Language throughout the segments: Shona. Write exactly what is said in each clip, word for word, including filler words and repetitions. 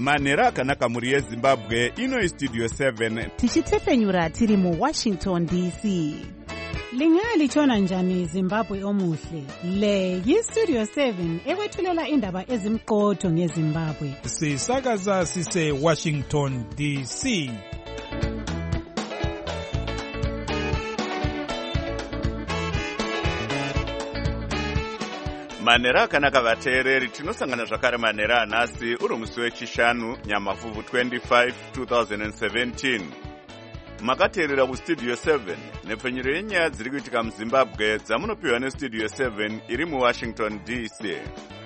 manhero akanaka mhuri yezimbabwe. Ino studio seven tichitefenyura tiri muwashington D C. Lingalitshona njani Zimbabwe omuhle? Le yi-Studio seven ekwethulela indaba ezimqotho ngeZimbabwe. Sisakaza sise Washington D C. manhero akanaka vateereri, tinosangana zvakare manhero anhasi uri musi wechishanu Nyamavhuvhu twenty-five twenty seventeen. Makateerera kustudio seven nepfenyuro yenyaya dziri kuitika muZimbabwe dzamunopiwa nestudio seven iri muWashington D C.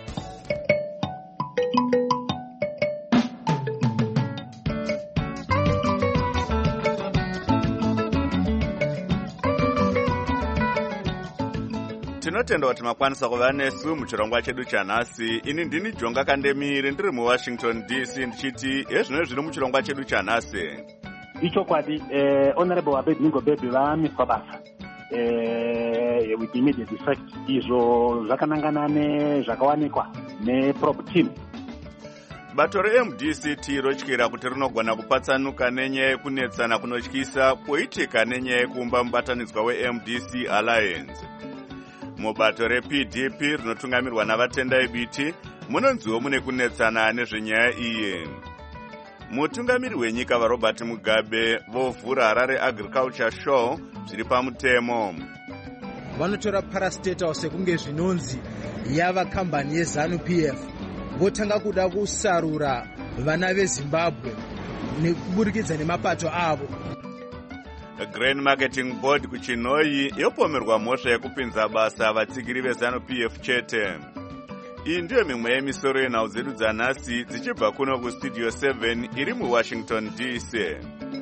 Tinotenda kuti makwanisa kuva nesu muchirongwa chedu chanhasi. Ini ndini Jonga Kandemire ndiri muWashington D C ndichiti ezvino zviri muchirongwa chedu chanhasi. Ichokwadi eh, Honorable Abednego Bebe vamiswa basa eh, with immediate effect. Izvo zvakanangana nezvakawanikwa neprop team. Bato re-M D C T rotyira kuti rinogona kupatsanuka nenyaya yekunetsana kunotyisa poitika nenyaya yekuumba mubatanidzwa we-M D C Alliance. Mubato re-P D P rinotungamirwa navatendai biti munonziwo mune kunetsana nezvenyaya iyi. Mutungamiri wenyika vaRobert Mugabe vovhura Harare Agriculture Show zviri pamutemo. Vanotora parastatal sekunge zvinonzi yava kambani yeZanu P F votanga kuda kusarura vana veZimbabwe nekuburikidza nemapato avo. Grain Marketing Board kuChinoi yopomerwa mhosva yekupinza basa vatsigiri veZanu P F chete. Iyi ndiyo mimwe yemisoro yenhau dzedu dzanhasi dzichibva kuno kustudio seven iri muWashington D C.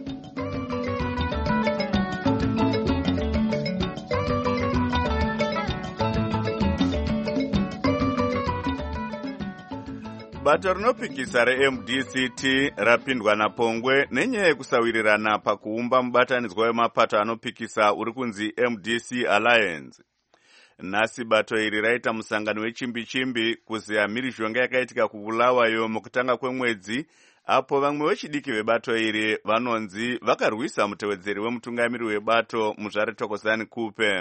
Bato rinopikisa re-M D C T rapindwa napongwe nenyaya yekusawirirana pakuumba mubatanidzwa wemapato anopikisa uri kunzi M D C Alliance. Nhasi bato iri raita musangano wechimbi-chimbi kuziya mhirizhonga yakaitika kuBulawayo mukutanga kwemwedzi, apo vamwe vechidiki vebato iri vanonzi vakarwisa mutevedzeri wemutungamiri webato Muzvare Thokozani Kupe.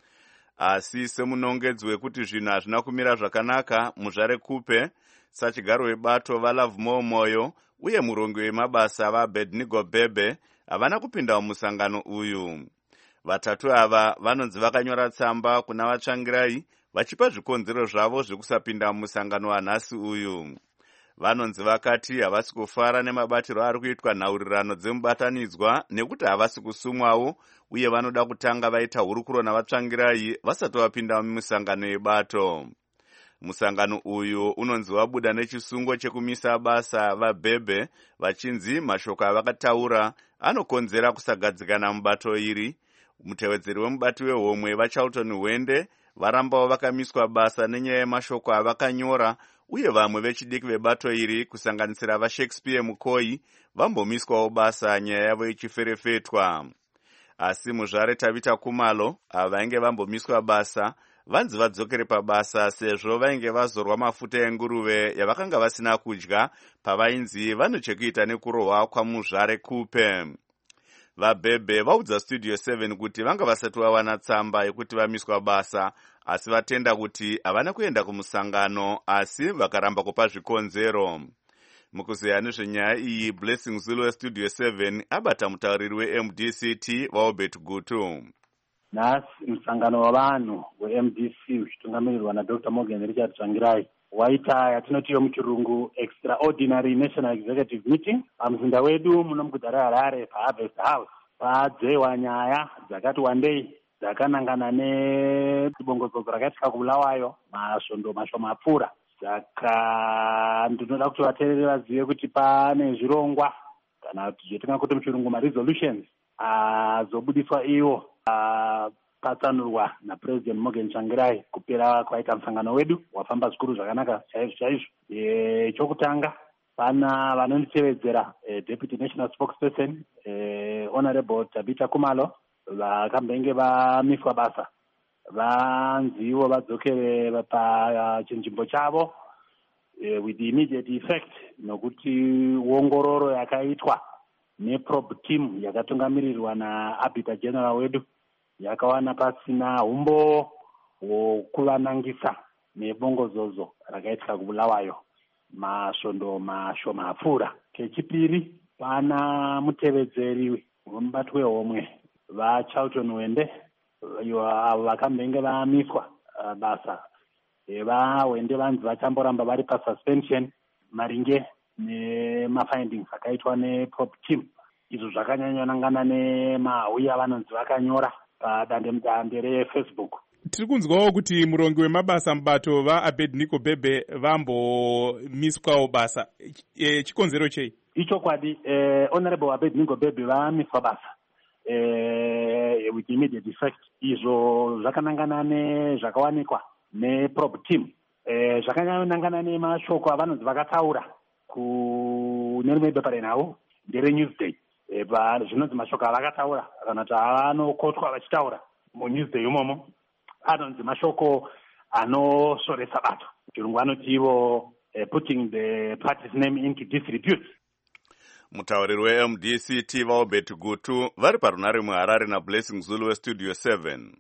Asi semunongedzi wekuti zvinhu hazvina kumira zvakanaka, Muzvare Kupe, sachigaro webato vaLove Moyo uye murongi wemabasa vaAbednego Bebe havana kupinda mumusangano uyu. Vatatu ava vanonzi vakanyora tsamba kuna vatsvangirai vachipa zvikonzero zvavo zvekusapinda mumusangano wanhasi uyu. Vanonzi vakati havasi kufara nemabatiro ari kuitwa nhaurirano dzemubatanidzwa nekuti havasi kusumwawo uye vanoda kutanga vaita hurukuro navatsvangirai vasati vapinda mumusangano yebato. Musangano uyu unonzi wabuda nechisungo chekumisa basa vaBebe vachinzi mashoko avakataura anokonzera kusagadzikana mubato iri. Mutevedzeri wemubati wehomwe vaCharlton Hwende varambawo vakamiswa basa nenyaya yemashoko avakanyora uye vamwe vechidiki vebato iri kusanganisira vaShakespeare Mukoi vambomiswawo basa nyaya yavo ichiferefetwa. Asi Muzvare Tabita Kumalo avainge vambomiswa basa vanzi vadzokere pabasa sezvo vainge vazorwa mafuta enguruve yavakanga vasina kudya pavainzi vanochekuita nekurohwa kwaMuzvare Kupe. VaBebe vaudza studio seven kuti vanga vasati vawana tsamba yekuti vamiswa basa, asi vatenda kuti havana kuenda kumusangano asi vakaramba kupa zvikonzero. Mukuzeya nezvenyaya iyi, Blessing Zulu westudio seven abata mutauriri we-M D C T vaObert Gutu. Nhasi musangano wavanhu we-M D C uchitungamirirwa naDr Morgan Richard Tsvangirai waita yatinoti muchirungu extraordinary national executive meeting pamuzinda wedu muno muguta reHarare paHarvest House. Padzewa nyaya dzakati wandei dzakanangana nebongozozo rakaitika kuBulawayo masvondo mashoma apfuura. Saka ndinoda kuti vateereri vazive kuti pane zvirongwa kana kuti zvetingakuti muchirungu maresolutions azobudiswa iwo patsanurwa naPresident Morgan Tsvangirai kupera kwaita musangano wedu wafamba zvikuru zvakanaka chaizvo chaizvo. E, chokutanga pana vanonditevedzera e, Deputy National Spokesperson e, Honorable Tabita Kumalo vakambenge vamiswa basa vanzivo vadzokere pachinzvimbo chavo uh, with the immediate effect, nokuti uongororo yakaitwa neprobe team yakatungamirirwa naarbiter general wedu yakawana pasina umbo hwokuvanangisa nebongozozo rakaitwa kubulawayo masvondo mashoma apfuura. Kechipiri, pana mutevedzeri wemubatsi wehomwe vaCharlton Wende avo vakambenge vamiswa uh, basa vawende vanzi vachamboramba vari pasuspension maringe nemafindings akaitwa neprobe team. Izvo zvakanyanyonangana nemauyi avanonzi vakanyora padandemutande refacebook. Tiri kunzwawo kuti murongi wemabasa mubato vaAbednego Bhebhe vambomiswawo basa. E, chikonzero chei? Ichokwadi, eh, Honorable Abednego Bhebhe vamiswa basa eh, with immediate effect. Izvo zvakanangana nezvakawanikwa neprobe team. Eh, zvakanyanyonangana nemashoko avanonzi vakataura kune rimwe bepa renhau ndereNewsday. E, zvinonzi mashoko avakataura kana kuti avanokotwa vachitaura muNewsday imomo anonzi mashoko anosoresa bato. Chirungu anoti ivo uh, putting the party's name into disrepute. Mutauriri weM D C T vaObert Gutu vari parunare muHarare naBlessing Zulu weStudio seven.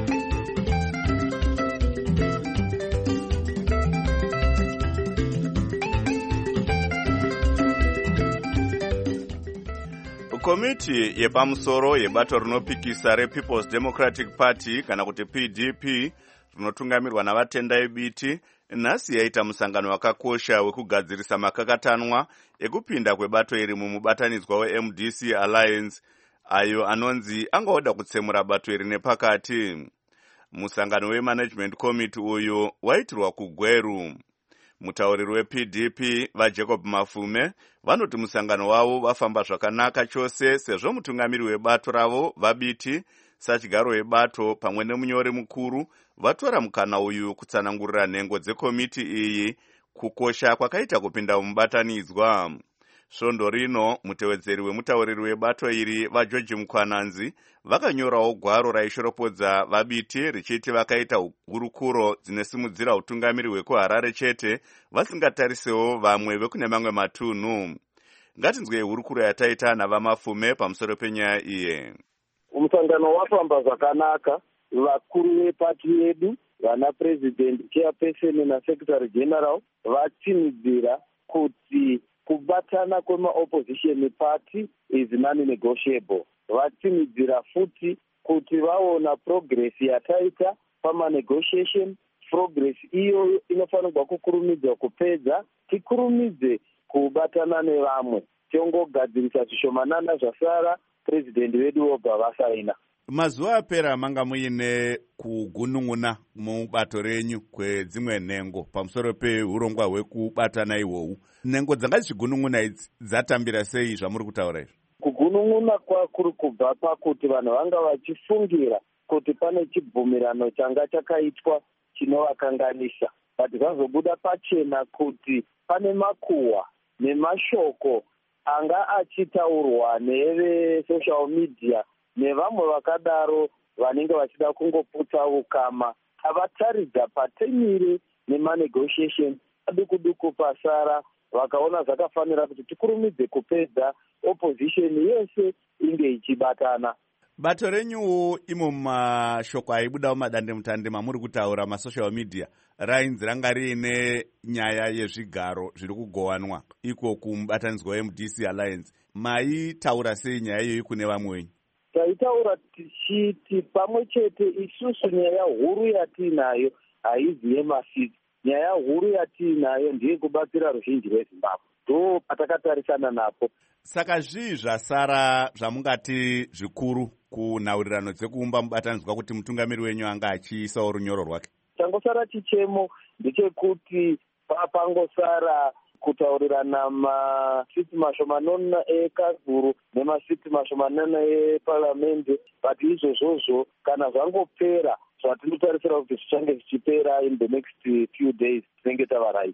Komiti yepamusoro yebato rinopikisa rePeople's Democratic Party kana kuti P D P rinotungamirwa navatenda ebiti nhasi yaita musangano wakakosha wekugadzirisa makakatanwa ekupinda kwebato iri mumubatanidzwa weM D C Alliance ayo anonzi angaoda kutsemura bato iri nepakati. Musangano weManagement Committee uyu waitirwa kuGweru. Mutauriri weP D P vaJacob Mafume vanoti musangano wavo vafamba zvakanaka chose sezvo mutungamiri webato ravo vabiti sachigaro webato pamwe nemunyori mukuru vatora mukana uyu kutsanangurira nhengo dzekomiti iyi kukosha kwakaita kupinda mubatanidzwa. Svondo rino mutevedzeri wemutauriri webato iri vaGeorge Mukwananzi vakanyorawo gwaro raishoropodza vabiti richiti vakaita hurukuro dzinesimudzira utungamiri hwekuHarare chete vasingatarisewo vamwe vekune mamwe matunhu. Ngatinzwei hurukuro yataita navaMafume pamusoro penyaya iye. Musangano wafamba zvakanaka. Vakuru vepati yedu vana president, chairperson nasecretary general vatinidzira kuti kubatana kwema-opposition party is non-negotiable. Vatimidzira futi kuti vaona progress yataita pama-negotiation. Progress iyo inofanirwa kukurumidza kupedza, tikurumidze kubatana nevamwe. Tiongogadzirisa zvishomanana zvasara, president vedu obva vasaina. Mazuva apera manga muine kugunun'una mubato renyu kwedzimwe nhengo pamusoro peurongwa hwekubatana ihwohwu. Nhengo dzanga dzichigunun'una idzi dzatambira sei zvamuri kutaura izvi? Kugunun'una kwakuri kubva pakuti vanhu vanga vachifungira kuti pane chibvumirano changa chakaitwa chinovakanganisa, but zvazobuda pachena kuti pane makuhwa nemashoko anga achitaurwa nevesocial media nevamwe vakadaro vanenge vachida kungoputsa ukama. Avataridza patemire nemanegotiation duku duku pasara, vakaona zvakafanira kuti tikurumidze kupedza opposition yese inge ichibatana. Bato renyu imo mashoko aibudawo madandemutande mamuri kutaura masocial media rainzi ranga riine nyaya yezvigaro zviri kugowanwa iko kumubatanidzwa weM D C Alliance. Maitaura sei nyaya iyoyi kune vamwe wenyu? Taitaura tichiti pamwe chete isusu nyaya huru yatiinayo haizi yemasiti. Nyaya huru yatiinayo ndiye kubatsira ruzhinji rweZimbabwe. Ndo patakatarisana napo. Saka zvii zvasara zvamungati zvikuru kunhaurirano dzekuumba mubatanidzwa kuti mutungamiri wenyu anga achiisawo runyoro rwake? Changosara chichemo ndechekuti papangosara kutaurirana masiti mashomanana eKazuru nemasiti mashomanana eParliament, but izvozvozvo kana zvangopera zvatinotarisira kuti zvichange zvichipera in the next few days tinenge tavarai.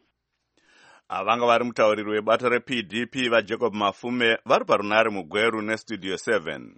Avanga vari mutauriri webato reP D P vaJacob Mafume vari parunare muGweru neStudio seven.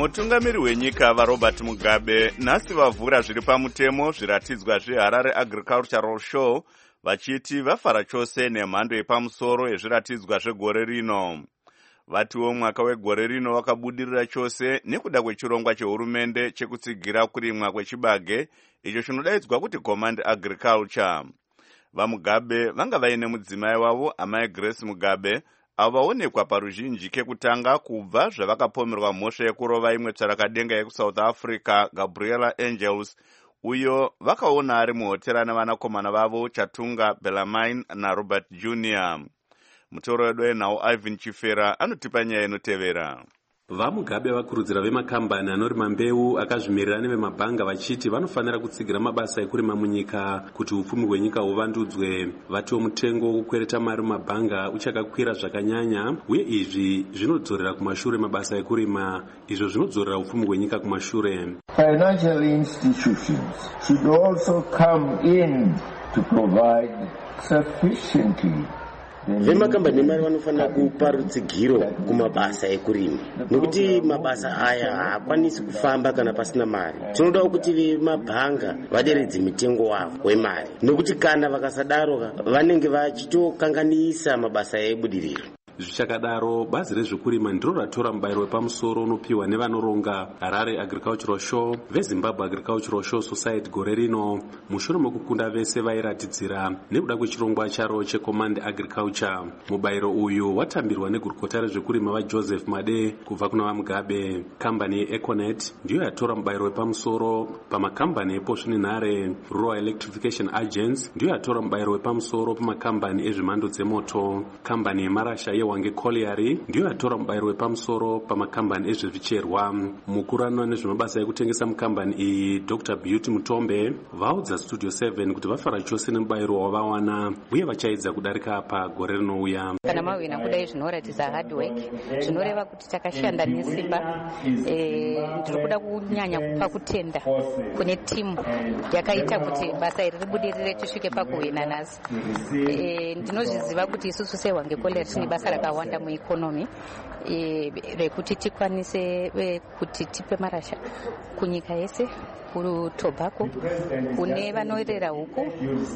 mutungamiri wenyika vaRobert Mugabe nhasi vavhura zviri pamutemo zviratidzwa zveHarare Agricultural Show vachiti vafara chose nemhando yepamusoro yezviratidzwa zvegore rino. Vatiwo mwaka wegore rino wakabudirira chose nekuda kwechirongwa chehurumende chekutsigira kurimwa kwechibage icho chinodaidzwa kuti Command Agriculture. VaMugabe vanga vaine mudzimai wavo amai Grace Mugabe avo vaonekwa paruzhinji kekutanga kubva zvavakapomerwa mhosva yekurova imwe tsvarakadenga yekusouth Africa Gabriela Angels, uyo vakaona ari muhotera nevanakomana vavo Chatunga Bellarmine naRobert Junior. Mutoro wedu wenhau Ivan Chifera anotipa nyaya inotevera. VaMugabe vakurudzira vemakambani anorima mbeu akazvimirira nevemabhanga vachiti vanofanira kutsigira mabasa ekurima munyika kuti upfumi hwenyika huvandudzwe. Vatiwo mutengo wokukwereta mari mumabhanga uchakakwira zvakanyanya, uye izvi zvinodzorera kumashure mabasa ekurima, izvo zvinodzorera upfumi hwenyika kumashure. Financial institutions should also come in to provide sufficiently. Vemakambani mari vanofanira kupa rutsigiro kumabasa ekurima, nekuti mabasa aya haakwanisi kufamba kana pasina mari. Tinodawo kuti vemabhanga vaderedze mitengo wavo wemari, nekuti kana vakasadaro vanenge vachitokanganisa mabasa ebudiriro. Zvichakadaro, bazi rezvekurima ndiro ratora mubayiro wepamusoro unopiwa nevanoronga Harare Agricultural Show veZimbabwe Agricultural Show Society gore rino, mushure mekukunda vese vairatidzira nekuda kwechirongwa charo cheCommand Agriculture. Mubayiro uyu watambirwa negurukota rezvekurima vaJoseph Made kubva kuna vaMugabe. Kambani yeEconet ndiyo yatora mubayiro wepamusoro pamakambani ePosvinare. Rural Electrification Agents ndiyo yatora mubayiro wepamusoro pamakambani ezvimhando dzemoto. Kambani yemarasha Wange Colliery ndiyo yatora mubayiro wepamusoro pamakambani ezvezvicherwa. Mukuru anoona nezvemabasa ekutengesa mukambani iyi Doctor Beauty Mutombe vaudza Studio seven kuti vafara chose nemubayiro wavawana uye vachaedza kudarika apa gore rinouya. Kana mawina kudai zvinoratidza hard work, zvinoreva kuti takashanda nesimba. Ndiri kuda kunyanya kupa kutenda kune timu yakaita kuti basa iri ribudirire tisvike pakuwina nhasi. Ndinozviziva kuti isusu seWange Colliery tine basa rakawanda mueconomy rekuti tikwanise kuti tipe marasha kunyika yese, kutobacco, kune vanorera huku,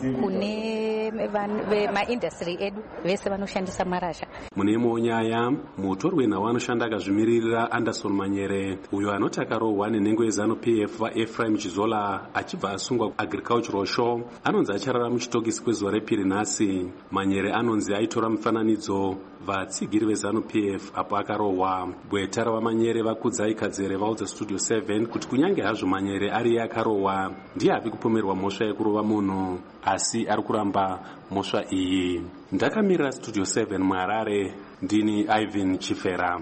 kune maindustry edu vese vanoshandisa marasha. Munemo nyaya mutori wenhau anoshanda akazvimiririra Anderson Manyere, uyo anoti akarohwa nenhengo yeZanu-P F vaEphraim Chizola achibva asungwa Agricultural Show, anonzi acharara muchitokisi kwezuva repiri nhasi. Manyere anonzi aitora mufananidzo vatsigiri veZanu-P F apo akarohwa. Bweta ravamanyere vakudza ikadzere vaudza Studio seven kuti kunyange hazvo Manyere ari iye akarohwa, ndiye havi kupomerwa mhosva yekurova munhu, asi ari kuramba mhosva iyi. Ndakamirira Studio seven muHarare, ndini Ivan Chifera.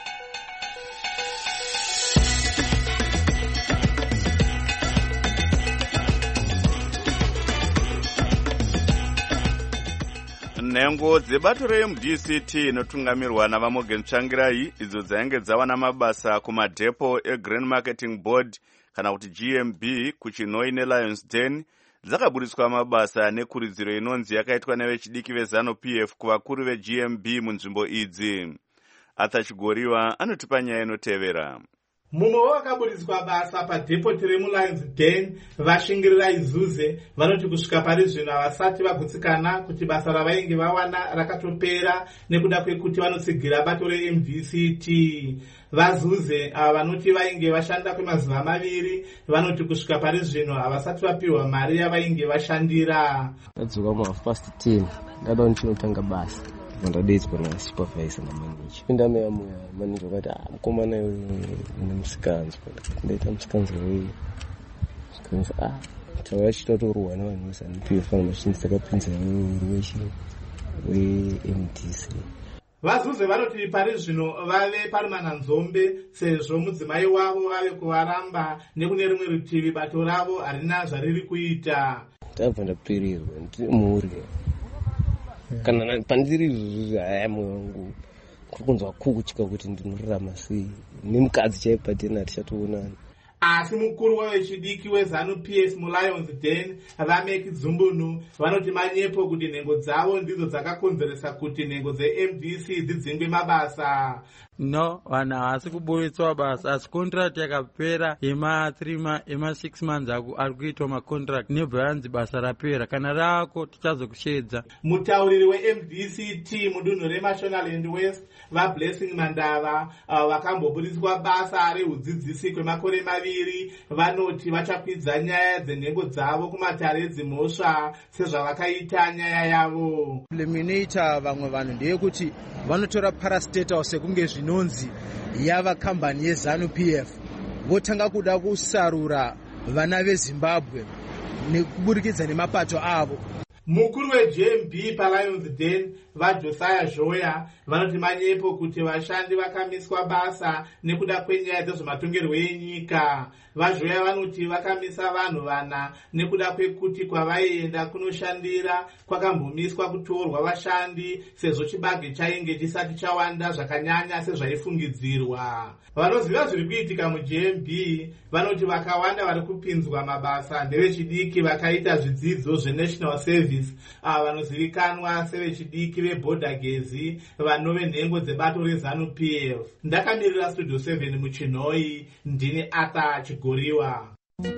Nhengo dzebato reM D C T inotungamirwa navaMorgan Tsvangirai idzo dzainge dzawana mabasa kumadhepo eGrain Marketing Board kana kuti G M B kuChinoi neLionsden dzakaburiswa mabasa nekuridziro inonzi yakaitwa nevechidiki veZanu-P F kuvakuru veG M B munzvimbo idzi. Arthur Chigoriwa anotipa nyaya inotevera. Mumwe wakaburiswa basa padhepoti remuLionsden vashingirira izuze vanoti kusvika pari zvino havasati vagutsikana kuti basa ravainge vawana rakatopera nekuda kwekuti vanotsigira bato reM D C T. Vazuze ava vanoti vainge vashanda kwemazuva maviri vanoti kusvika pari zvino havasati vapiwa mari yavainge vashandira. Ndadzoka muhalf past ten ndada ndinotanga basa. Ndadaidzwa nasupervisor namanager. Pinda meya muya manager wakati ah mukomana une musikanzwa. Ndaita musikanzwa weyi. Musikanzwa ah tawachitotorwa navanhu veZanu-P F machine takapinza weshi weM D C. Vazuze vanoti pari zvino vave parumana nzombe sezvo mudzimai wavo vave kuvaramba nekune rimwe rutivi bato ravo harina zvariri kuita. Ndabva ndapfirirwa ndiri mhuri. Kana pandiri haya mwoyo wangu kurikunzwa kukutya kuti ndinorarama sei nemukadzi chaipatena tichatoonana. Asi mukuru wevechidiki weZanu-P F muLionsden vaMeki Dzumbunu vanoti manyepo kuti nhengo dzavo ndidzo dzakakonzeresa kuti nhengo dzeM D C dzidzingwe mabasa. no vanhu havasi kuburitswa basa asi contract yakapera ema three ema six months ari kuitwa macontract nebva yanzi basa rapera kana rako tichazokushedza. Mutauriri we-M D C T mudunhu reMashonaland West vaBlessing Mandava vakamboburitswa basa rehudzidzisi kwemakore maviri vanoti vachakwidza nyaya dzenhengo dzavo kumatare edzimhosva sezvavakaita nyaya yavo. Eliminator vamwe vanhu ndeyekuti vanotora parastatal sekunge zvinonzi yava kambani yeZanu P F votanga kuda kusarura vana veZimbabwe nekuburikidza nemapato avo. Mukuru weJ M B paLions Den vaJosiah Joya vanoti manyepo kuti vashandi vakamiswa basa nekuda kwenyaya dzezvematongerwo enyika. VaJoya vanoti vakamisa vanhu vana nekuda kwekuti kwavaienda kunoshandira kwakambomiswa kutorwa vashandi sezvo chibage chainge chisati chawanda zvakanyanya sezvaifungidzirwa. Vanoziva zviri kuitika muJ M B vanoti vakawanda vari kupinzwa mabasa ndevechidiki vakaita zvidzidzo zveNational Service ava vanozivikanwa sevechidiki vebhodhagezi vanove nhengo dzebato reZanu P F. Ndakamirira Studio seven muChinhoi, ndini Arthur Chigoriwa.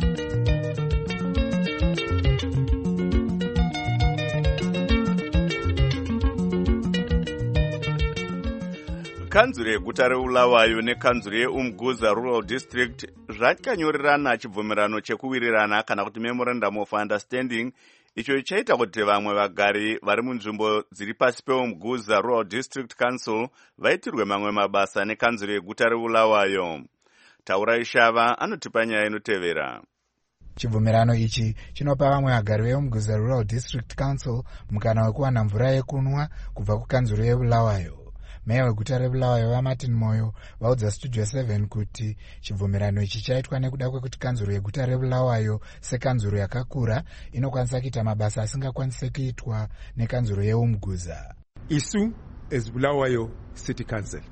Kanzuro yeguta reBulawayo nekanzuro yeUmguza Rural District zvakanyorerana chibvumirano chekuwirirana kana kuti Memorandum of Understanding icho chaita kuti vamwe vagari vari munzvimbo dziri pasi peUmguza Rural District Council vaitirwe mamwe mabasa nekanzuro yeguta reBulawayo. Taura Ishava anotipa nyaya inotevera. Chibvumirano ichi chinopa vamwe vagari veUmguza Rural District Council mukana wekuwana mvura yekunwa kubva kukanzuro yeBulawayo. Meya weguta reBulawayo vaMartin Moyo vaudza Studio seven kuti chibvumirano ichi chaitwa nekuda kwekuti kanzuro yeguta reBulawayo sekanzuro yakakura inokwanisa kuita mabasa asingakwanise kuitwa nekanzuro yeUmguza. Isu as Bulawayo City Council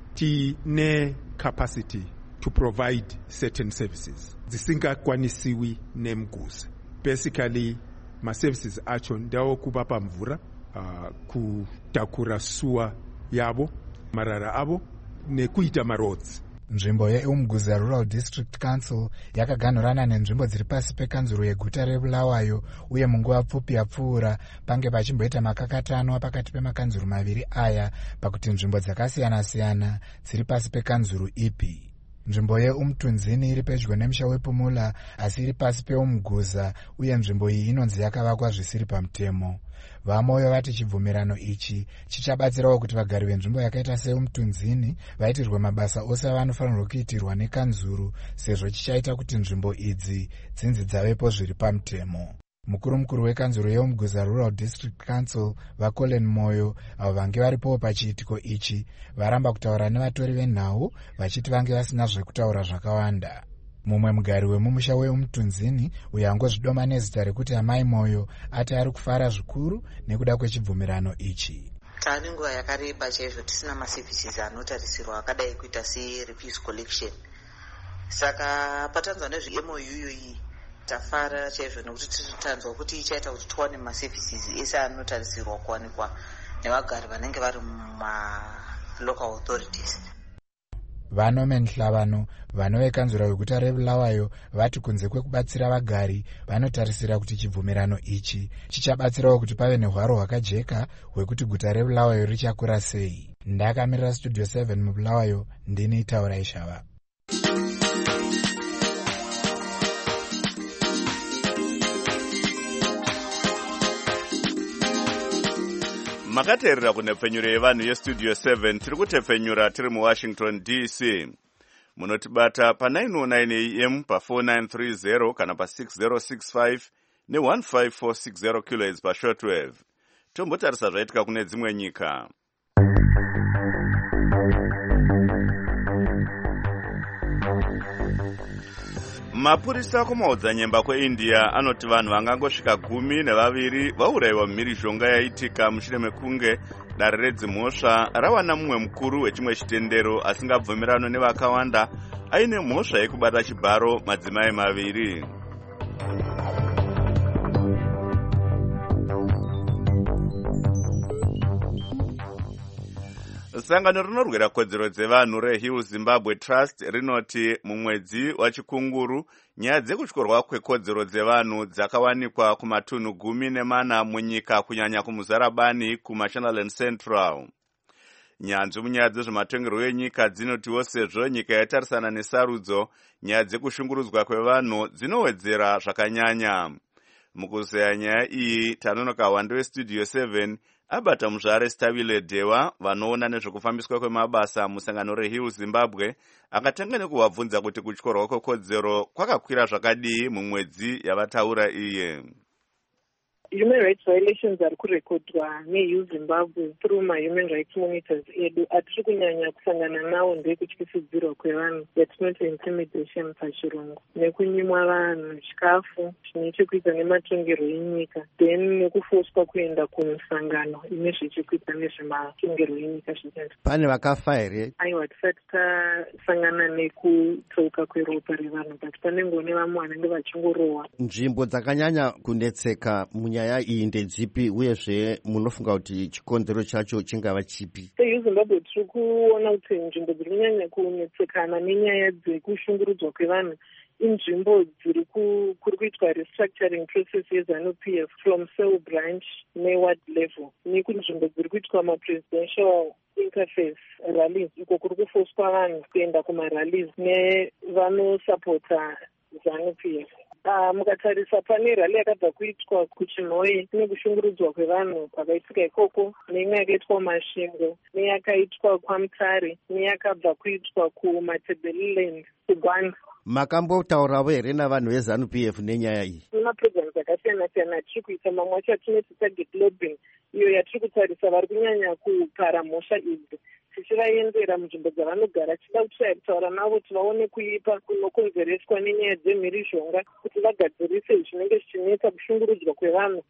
tine capacity to provide certain services dzisingakwanisiwi neMguza. Basically ma services acho ndawo kubapa mvura, uh, kutakura suwa yabo, marara abo nekuita maroads. Nzvimbo yeUmguza Rural District Council yakaganhurana nenzvimbo dziri pasi pekanzuro yeguta reBulawayo uye munguva pfupi yapfuura pange pachimboita makakatanwa pakati pemakanzuro maviri aya pakuti nzvimbo dzakasiyana-siyana dziri pasi pekanzuro ipi. Nzvimbo yeUmtunzini iri pedyo nemusha wePumula asi iri pasi peUmguza uye nzvimbo iyi inonzi yakavakwa zvisiri pamutemo. Vamoyo vati chibvumirano ichi chichabatsirawo kuti vagari venzvimbo yakaita seUmtunzini vaitirwe mabasa ose avanofanirwa kuitirwa nekanzuro sezvo chichaita kuti nzvimbo idzi dzinzi dzavepo zviri pamutemo. Mukuru mukuru wekanzuro yeUmguza Rural District Council vaColin Moyo avo vange varipowo pachiitiko ichi varamba kutaura nevatori venhau vachiti vange vasina zvekutaura zvakawanda. Mumwe mugari wemumusha weUmtunzini uyo angozvidoma nezita rekuti Amai Moyo ati ari kufara zvikuru nekuda kwechibvumirano ichi. Tane nguva yakareba chaizvo tisina maservices anotarisirwa akadai kuita serefuse collection. Saka patanzwa nezve-M O U iyoyi tafara chaizvo nekuti tiritanzwa kuti ichaita kuti tiwane maservices ese anotarisirwa kuwanikwa nevagari vanenge vari mumalocal authorities. Vano Menhlavano vano vekanzuro yeguta reBulawayo vati kunze kwekubatsira vagari vanotarisira kuti chibvumirano ichi chichabatsirawo kuti pave nehwaro hwakajeka hwekuti guta reBulawayo richakura sei. Ndakamirira Studio seven muBulawayo, ndini Taura Ishava. Makateerera kunepfenyuro yevanhu yeStudio seven tiri kutepfenyura tiri muWashington D C. Munotibata pa nine oh nine A M pa four nine three zero kana pa six zero six five ne one five four six zero kilohertz pa shortwave. Tombotarisa zvaitika kune dzimwe nyika. Mapurisa kumaodzanyemba kweIndia anoti vanhu vangangosvika gumi nevaviri vaurayiwa mumhirizhonga yaitika mushure mekunge dare redzimhosva rawana mumwe mukuru wechimwe chitendero asingabvumirano nevakawanda aine mhosva yekubata chibharo madzimai maviri. sangano rinorwira kodzero dzevanhu reHill Zimbabwe Trust rinoti mumwedzi wachikunguru nyaya dzekutyorwa kwekodzero dzevanhu dzakawanikwa kumatunhu gumi nemana munyika kunyanya kumuzarabani kuMashonaland Central. Nyanzvi munyaya dzezvematongerwo enyika dzinotiwo sezvo nyika yatarisana nesarudzo, nyaya dzekushungurudzwa kwevanhu dzinowedzera zvakanyanya. Mukuzeya nyaya iyi tanonoka wande westudio seven abata muzvare Stabile Dewa vanoona nezvekufambiswa kwemabasa musangano reHill Zimbabwe akatanga nekuvabvunza kuti kutyorwa kwekodzero kwakakwira zvakadii mumwedzi yavataura iye. Human rights violations ari kurekodwa neHill Zimbabwe through my human rights monitors edu atiri kunyanya kusangana nawo ndekutyisidzirwa kwevanhu yatinoti intimidation pachirungu, nekunyimwa vanhu chikafu chine chekuita nematongerwo enyika, then nekufoswa kuenda kumusangano ine zvichikuita nezvematongerwo enyika zvichazvo. Pane vakafa here? Aiwa, tisati tasangana nekutsauka kweropa revanhu, but pane ngone vamwe vanenge vachingorohwa. Nzvimbo dzakanyanya kunetseka munyaya iyi ndedzipi, uyezve munofunga kuti chikonzero chacho chingava chipi? seHill Zimbabwe tiri kuona kuti nzvimbo dziri kunyanya kunetsekana nenyaya dzekushungurudzwa kwevanhu inzvimbo dziri kuri kuitwa restructuring process yeZANU-P F from cell branch neward level, nekunzvimbo dziri kuitwa mapresidential interface rallies, iko kuri kufoswa vanhu kuenda kumarallies nevanosapota ZANU-P F. Uh, mukatarisa pane rally yakabva kuitwa kuChinhoyi kune kushungurudzwa kwevanhu kwakaitika ikoko, neimwe yakaitwa kuMasvingo, neyakaitwa kwaMutare, neyakabva kuitwa kuMatebeleland kuGwanda. Makambotaurawo here navanhu veZANU-P F nenyaya iyi? Maprograms akasiyana siyana atiri kuita, mamwe acho atinoti target lobbying, iyo yatiri kutarisa vari kunyanya kupara mhosva idzi tichivaendera munzvimbo dzavanogara, tichida kutaura navo kuti vaone kuipa kunokonzereswa nenyaya dzemhirizhonga, kuti vagadzirise zvinenge zvichinetsa kushungurudzwa kwevanhu.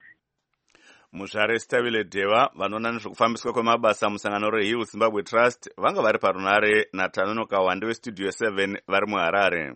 Muzvare Stabile Dewa vanoona nezvekufambiswa kwemabasa musangano reHill Zimbabwe Trust vanga vari parunare naTanonoka wande westudio seven vari muHarare.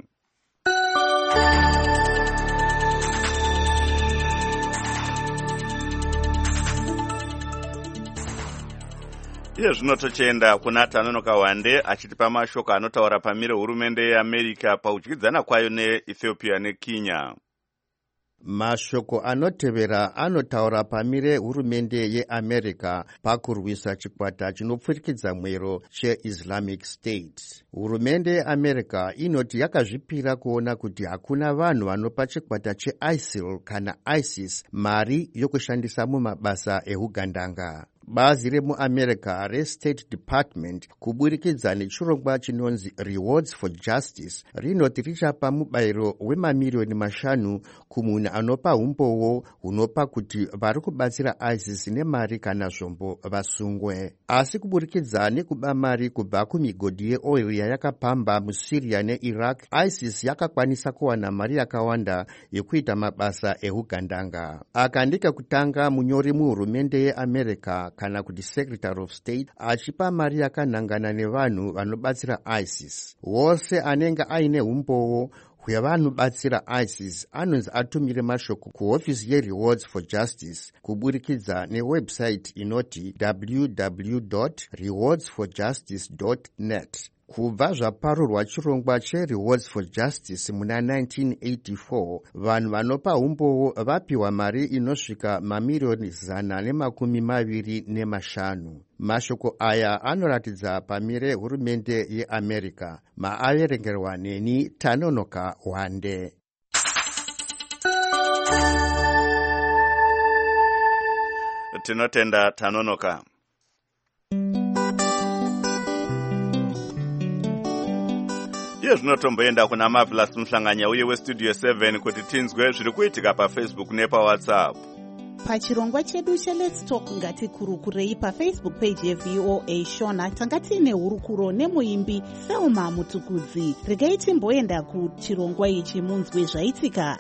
Iye zvino tochenda kuna Tanonoka wande achitipa mashoko anotaura pamire hurumende yeAmerica paudyidzana kwayo neEthiopia neKenya. Mashoko anotevera anotaura pamire hurumende yeAmerica pakurwisa chikwata chinopfurikidza mwero cheIslamic State. Hurumende yeAmerica inoti yakazvipira kuona kuti hakuna vanhu vanopa chikwata cheISIL kana ISIS mari yokushandisa mumabasa ehugandanga. Bazi remuAmerica reState Department kuburikidza nechirongwa chinonzi Rewards for Justice rinoti richapa mubayiro wemamiriyoni mashanu kumunhu anopa umboo hunopa kuti vari kubatsira ISIS nemari kana zvombo vasungwe. Asi kuburikidza nekuba mari kubva kumigodhi yeoil yayakapamba muSyria neIraq, ISIS yakakwanisa kuwana mari yakawanda yekuita mabasa ehugandanga. Aka ndekekutanga munyori muhurumende yeAmerica kana kuti Secretary of State achipa mari yakanangana nevanhu vanobatsira ISIS. Wose anenge aine umboo hwevanobatsira ISIS anonzi atumire mashoko kuhofisi yeRewards for Justice kuburikidza newebsite inoti w w w dot rewards for justice dot net. Kubva zvaparurwa chirongwa cheRewards for Justice muna nineteen eighty-four, vanhu vanopa umboo vapiwa mari inosvika mamiriyoni zana nemakumi maviri nemashanu. Mashoko aya anoratidza pamire hurumende yeAmerica. Maaverengerwa neni Tanonoka wande. Tinotenda Tanonoka. Iye zvinotomboenda kuna Marvelous Muhlanganya uye westudio seven kuti tinzwe zviri kuitika paFacebook nepaWhatsApp. Pachirongwa chedu cheLet's Talk ngatikurukurei paFacebook page yeV O A Shona tanga tiine hurukuro nemuimbi Selma Mutukudzi. Regai timboenda kuchirongwa ichi munzwe zvaitika.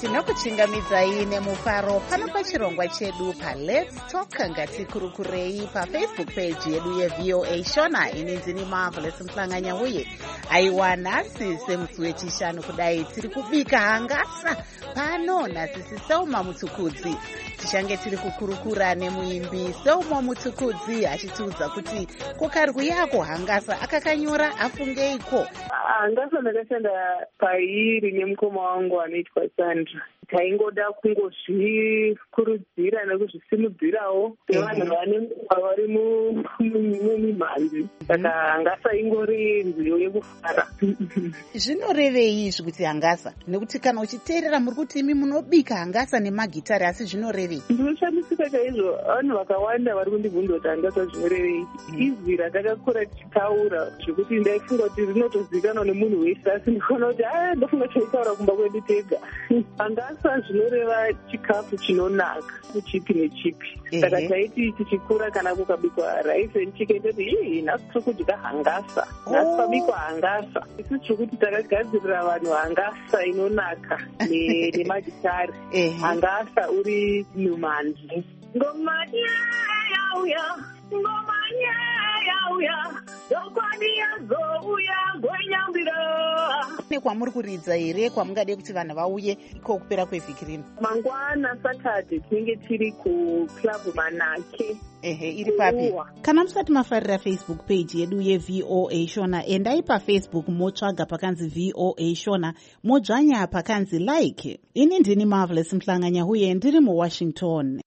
tinokuchingamidzai nemufaro pano pachirongwa chedu paLet's Talk ngatikurukurei pafacebook page yedu yevoa shona. Ini ndini Marvelous Mhlanganya uye aiwa nhasi semusi wechishanu kudai tiri kubika hangasa pano nasisi Selma Mutukudzi. Tichange tiri kukurukura nemuimbi Selma Mutukudzi achitiudza kuti kukarwi yako hangasa akakanyora afungeiko. Hangasa ndakashanda pairi nemukoma wangu anoitwa Sandra. Taingoda kungozvikurudzira nekuzvisimudzirawo sevanhu vane vari mumimhanzi. Saka hangasa ingori nziyo yekufara. Zvinorevei izvi kuti hangasa? Nekuti kana uchiteerera muri kuti imi munobika hangasa nemagitari, asi zvinorevei? Ndinoshamisika chaizvo. Vanhu vakawanda vari kundibvunza kuti hangasa zvinorevei. Izwi ratakakura tichitaura zvekuti ndaifunga kuti rinotozikanwa nemunhu wese, asi ndikaona kuti a ndofunga chaitaura kumba kwedu tega. Hangasa zvinoreva chikafu chinonaka chipi nechipi. Saka taiti tichikura kana kukabikwa rice and chicken toti ii nhasi tiri kudya hangasa, nhasi pabikwa hangasa. Isi tiri kuti takagadzirira vanhu hangasa inonaka nemagitari. Hangasa uri mumhanzi. Ngoma yauya, ngoma yauya, yokwani yazouya ngwenyambira. Kwamuri kuridza here kwamungade kuti vanhu vauye iko kupera kwevhiki rino? Mangwana Saturday tinenge tiri kuclub Manake. Ehe, iri papi? Kana musati mafarira Facebook page yedu yeVOA Shona, endai paFacebook motsvaga pakanzi VOA Shona, modzvanya pakanzi like. Ini ndini Marvelous Mhlanganya uye ndiri muWashington.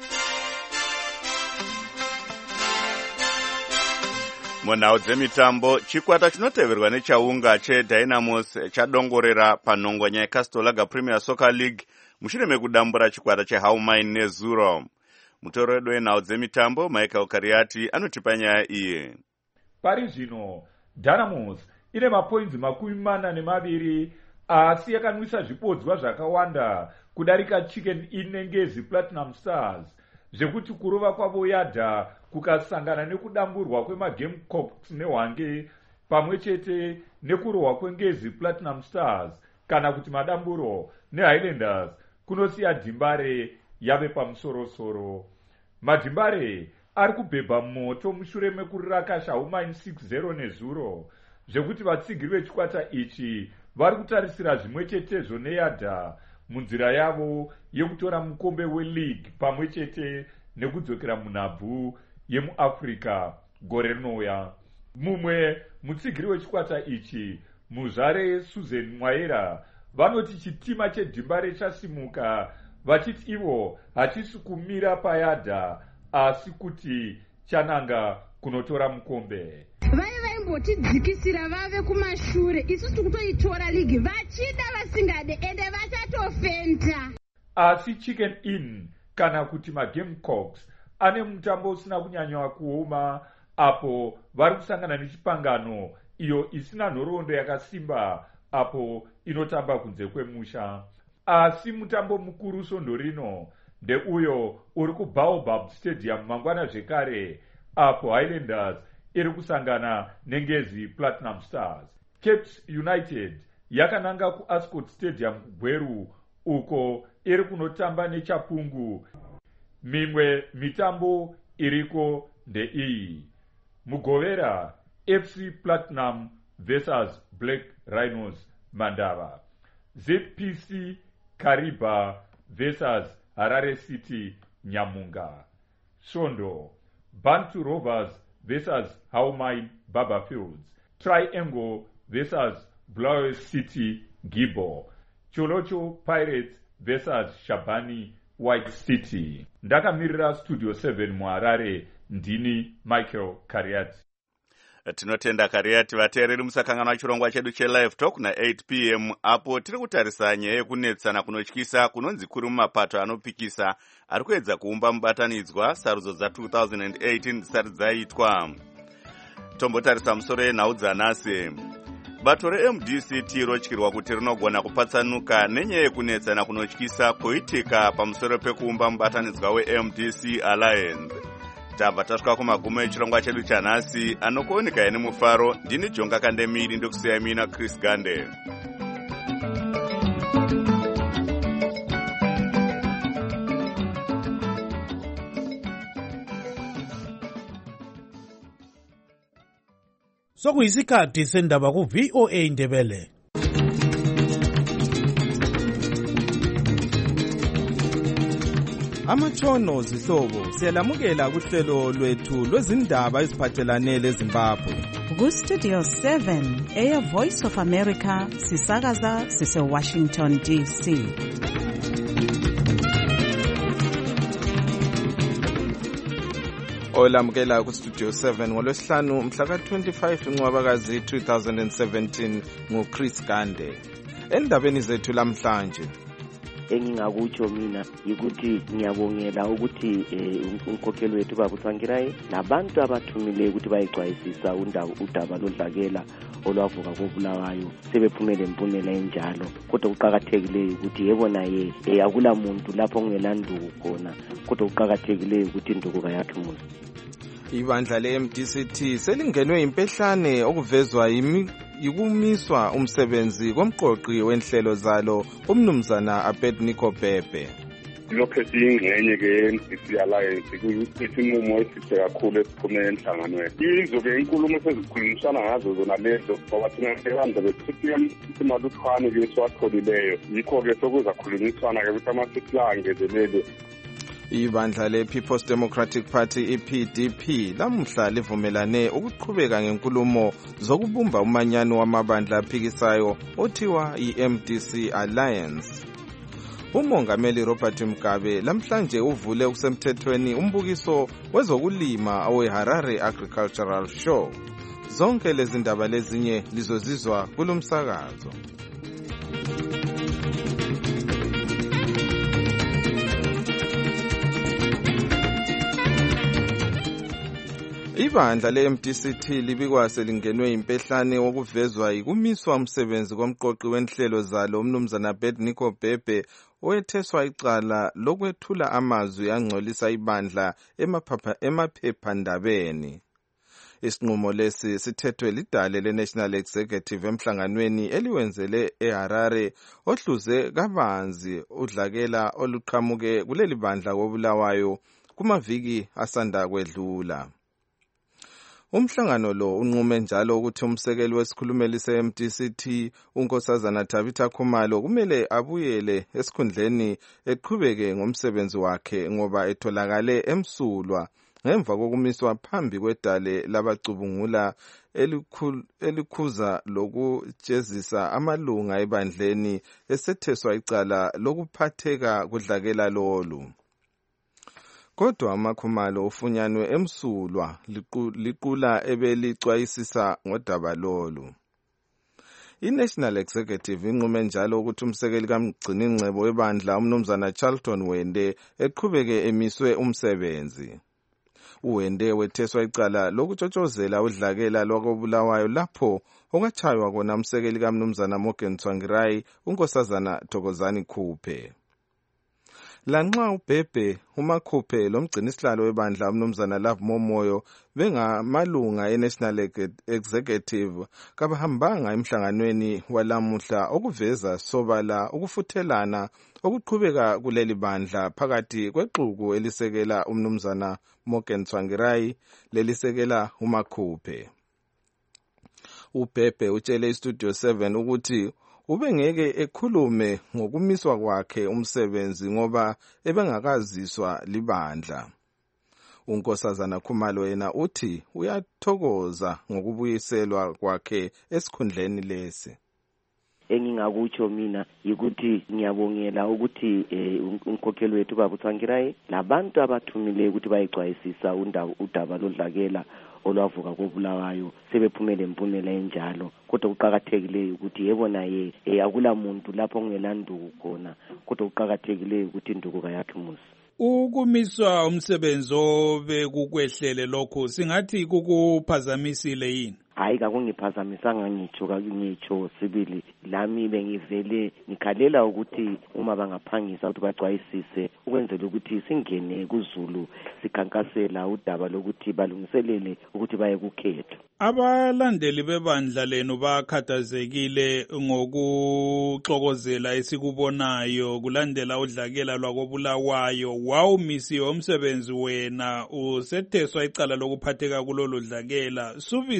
Munhau dzemitambo, chikwata chinoteverwa nechaunga cheDynamos chadongorera panhongwanya yeCastle Lager Premier Soccer League mushure mekudambura chikwata cheHaumain neZuro. Mutoro wedu wenhau dzemitambo Michael Kariati anotipa nyaya iyi. Pari zvino Dynamos ine mapoints makumi mana nemaviri asi yakanwisa zvipodzwa zvakawanda kudarika Chicken Inn neNgezi Platinum Stars, zvekuti kurova kwavo yadha kukasangana nekudamburwa kwemaGamecocks neHwange pamwe chete nekurohwa kweNgezi Platinum Stars kana kuti madamburo neHighlanders kunosiya Dhimbare yave pamusorosoro. Madhimbare ari kubhebha moto mushure mekurakasha Haumain six zero neZuro, zvekuti vatsigiri vechikwata ichi vari kutarisira zvimwe chetezvo neyadha munzira yavo yekutora mukombe weleague pamwe chete nekudzokera munhabvu yemuAfrica gore rinouya. Mumwe mutsigiri wechikwata ichi, muzvare Susan Mwaira, vanoti chitima cheDhimbare chasimuka, vachiti ivo hachisi kumira payadha asi kuti chananga kunotora mukombe. Vaya vaimbotidzikisira vave kumashure, isusu tikutoitora ligi vachida vasingade ende vachatofenta. Asi Chicken Inn kana kuti maGamecocks ane mutambo usina kunyanywa kuoma apo vari kusangana nechipangano iyo isina nhoroondo yakasimba apo inotamba kunze kwemusha. Asi mutambo mukuru svondo rino ndeuyo uri kuBaobab Stadium mangwana zvekare apo Highlanders iri kusangana neNgezi Platinum Stars. Cape United yakananga kuAscot Stadium kuGweru uko iri kunotamba neChapungu. Mimwe mitambo iriko ndeiyi: Mugovera F C Platinum versus Black Rhinos Mandava, Z P C Kariba versus Harare City Nyamunga, Sondo Bantu Rovers versus Haumain Barberfields, Triangle versus Bulawayo City Gibo, Cholocho Pirates versus Shabani White City. Ndakamirira Studio seven muHarare, ndini Michael Kariati. Tinotenda Kariati. Vateereri musakanganwa chirongwa chedu cheLive Talk na eight p m apo tiri kutarisa nyaya yekunetsana kunotyisa kunonzi kuri mumapato anopikisa ari kuedza kuumba mubatanidzwa sarudzo dza two thousand eighteen dzisati dzaitwa. Tombotarisa musoro yenhau dzanhasi. Bato reM D C T rotyirwa kuti rinogona kupatsanuka nenyaya yekunetsana kunotyisa koitika pamusoro pekuumba mubatanidzwa weM D C Alliance. Tabva tasvika kumagumo echirongwa chedu chanhasi. Anokuoneka ine mufaro, ndini Jonga Kandemiri, ndokusiyai mina Chris Gande. sokuyisikhathi sendaba ku-V O A Ndebele. Amatshono zihlobo siyalamukela kuhlelo lwethu lwezindaba eziphathelane leZimbabwe. Ku-Studio seven, Air Voice of America, sisakaza sise-Washington D C. Olamukela ku-Studio seven ngolwesihlanu mhla ka-twenty-five Ncwabakazi two thousand seventeen nguChris Gande. Endabeni zethu lamhlanje engingakutsho mina yikuthi ngiyabongela ukuthi umkhokheli wethu baba uTsvangirai nabantu abathumile ukuthi bayixwayisisa udaba lodlakela olwavuka koBulawayo sebephumele impumela enjalo, kodwa kuqhakathekile ukuthi yebo naye akula muntu lapho ongelanduku khona, kodwa kuqhakathekile ukuthi induku kayathumuza. Ibandla le-M D C T selingenwe impehlane okuvezwa yimi yikumiswa umsebenzi komqoqi wenhlelo zalo umnumzana Abednego Bhebhe. Lokho siyingxenye ke ye-M D C Alliance kuyisinqumo esihle kakhulu esiphume enhlanganweni. Yizo-ke inkulumo sezikhulumisana ngazo zona lezo ngoba thina sebanza besifika isimaluthwane-ke esiwatholileyo, yikho-ke sokuzakhulumisana-ke ukuthi ama-six la angezelele. Ibandla le-People's Democratic Party I P D P lamuhla livumelane ukuqhubeka ngenkulumo zokubumba umanyano wamabandla aphikisayo othiwa i-M D C Alliance. Umongameli Robert Mugabe lamhlanje uvule kusemthethweni umbukiso wezokulima owe-Harare Agricultural Show. Zonke lezi ndaba lezinye lizozizwa kulomsakazo. Ibandla le-M D C T libikwa selingenwe impehlane wokuvezwa yikumiswa umsebenzi komqoqi wenhlelo zalo umnumzana Abednego Bhebhe owetheswa icala lokwethula amazwi angcolisa ibandla emaphephandabeni. Isinqumo lesi sithethwe lidale le-National Executive emhlanganweni eliwenzele eHarare ohluze kabanzi udlakela oluqhamuke kuleli bandla koBulawayo kumaviki asanda kwedlula. Umhlangano lo unqume njalo ukuthi umsekeli wesikhulumeli se-M D C T uNkosazana Tabitha Khumalo kumele abuyele esikhundleni eqhubeke ngomsebenzi wakhe ngoba etholakale emsulwa ngemva kokumiswa phambi kwedale labacubungula elikhuza lokujezisa amalunga ebandleni esetheswa icala lokuphatheka kudlakela lolu. Kodwa amaKhumalo ufunyanwe emsulwa liqula ebelicwayisisa ngodaba lolu. I-National Executive inqume njalo ukuthi umsekeli kamgciningcebo webandla umnumzana Charlton Wende eqhubeke emiswe umsebenzi. uWende wetheswa icala lokutshotshozela udlakela lwakoBulawayo lapho okachaywa kona umsekeli kamnumzana Morgan Tsvangirai uNkosazana Thokozani Khuphe. Lanxa uBhebhe uMakhuphe lomgcinisihlalo webandla umnumzana Love Momoyo bengamalunga e-National Executive kabahambanga emhlanganweni walamuhla okuveza sobala ukufuthelana okuqhubeka kuleli bandla phakathi kwexuku elisekela umnumzana Morgan Tsvangirai lelisekela uMakhuphe. uBhebhe utshele iStudio seven ukuthi ubengeke ekhulume ngokumiswa kwakhe umsebenzi ngoba ebengakaziswa libandla. uNkosazana Khumalo yena uthi uyathokoza ngokubuyiselwa kwakhe esikhundleni lesi. Engingakutsho mina yikuthi ngiyabongela ukuthi umkhokheli wethu baba uTsvangirai nabantu abathumile ukuthi bayixwayisisa udaba lodlakela olwavuka koBulawayo sebephumele impumela enjalo, kodwa kuqhakathekile ukuthi yebo naye akula muntu lapho ongelanduku khona, kodwa kuqhakathekile ukuthi induku kayathumuza. Ukumiswa umsebenzi obekukwehlele lokho singathi kukuphazamisile yini? Hayi kakungiphazamisanga ngitsho ngitsho sibili lami bengivele ngikhalela ukuthi uma bangaphangisa ukuthi baxwayisise ukwenzela ukuthi singene kuZulu sikhankasela udaba lokuthi balungiselele ukuthi baye kukhetho. Abalandeli bebandla lenu bakhathazekile ngokuxokozela esikubonayo kulandela udlakela lwakoBulawayo. Wawumisiwe umsebenzi wena usetheswa icala lokuphatheka kulolu dlakela, subiselwe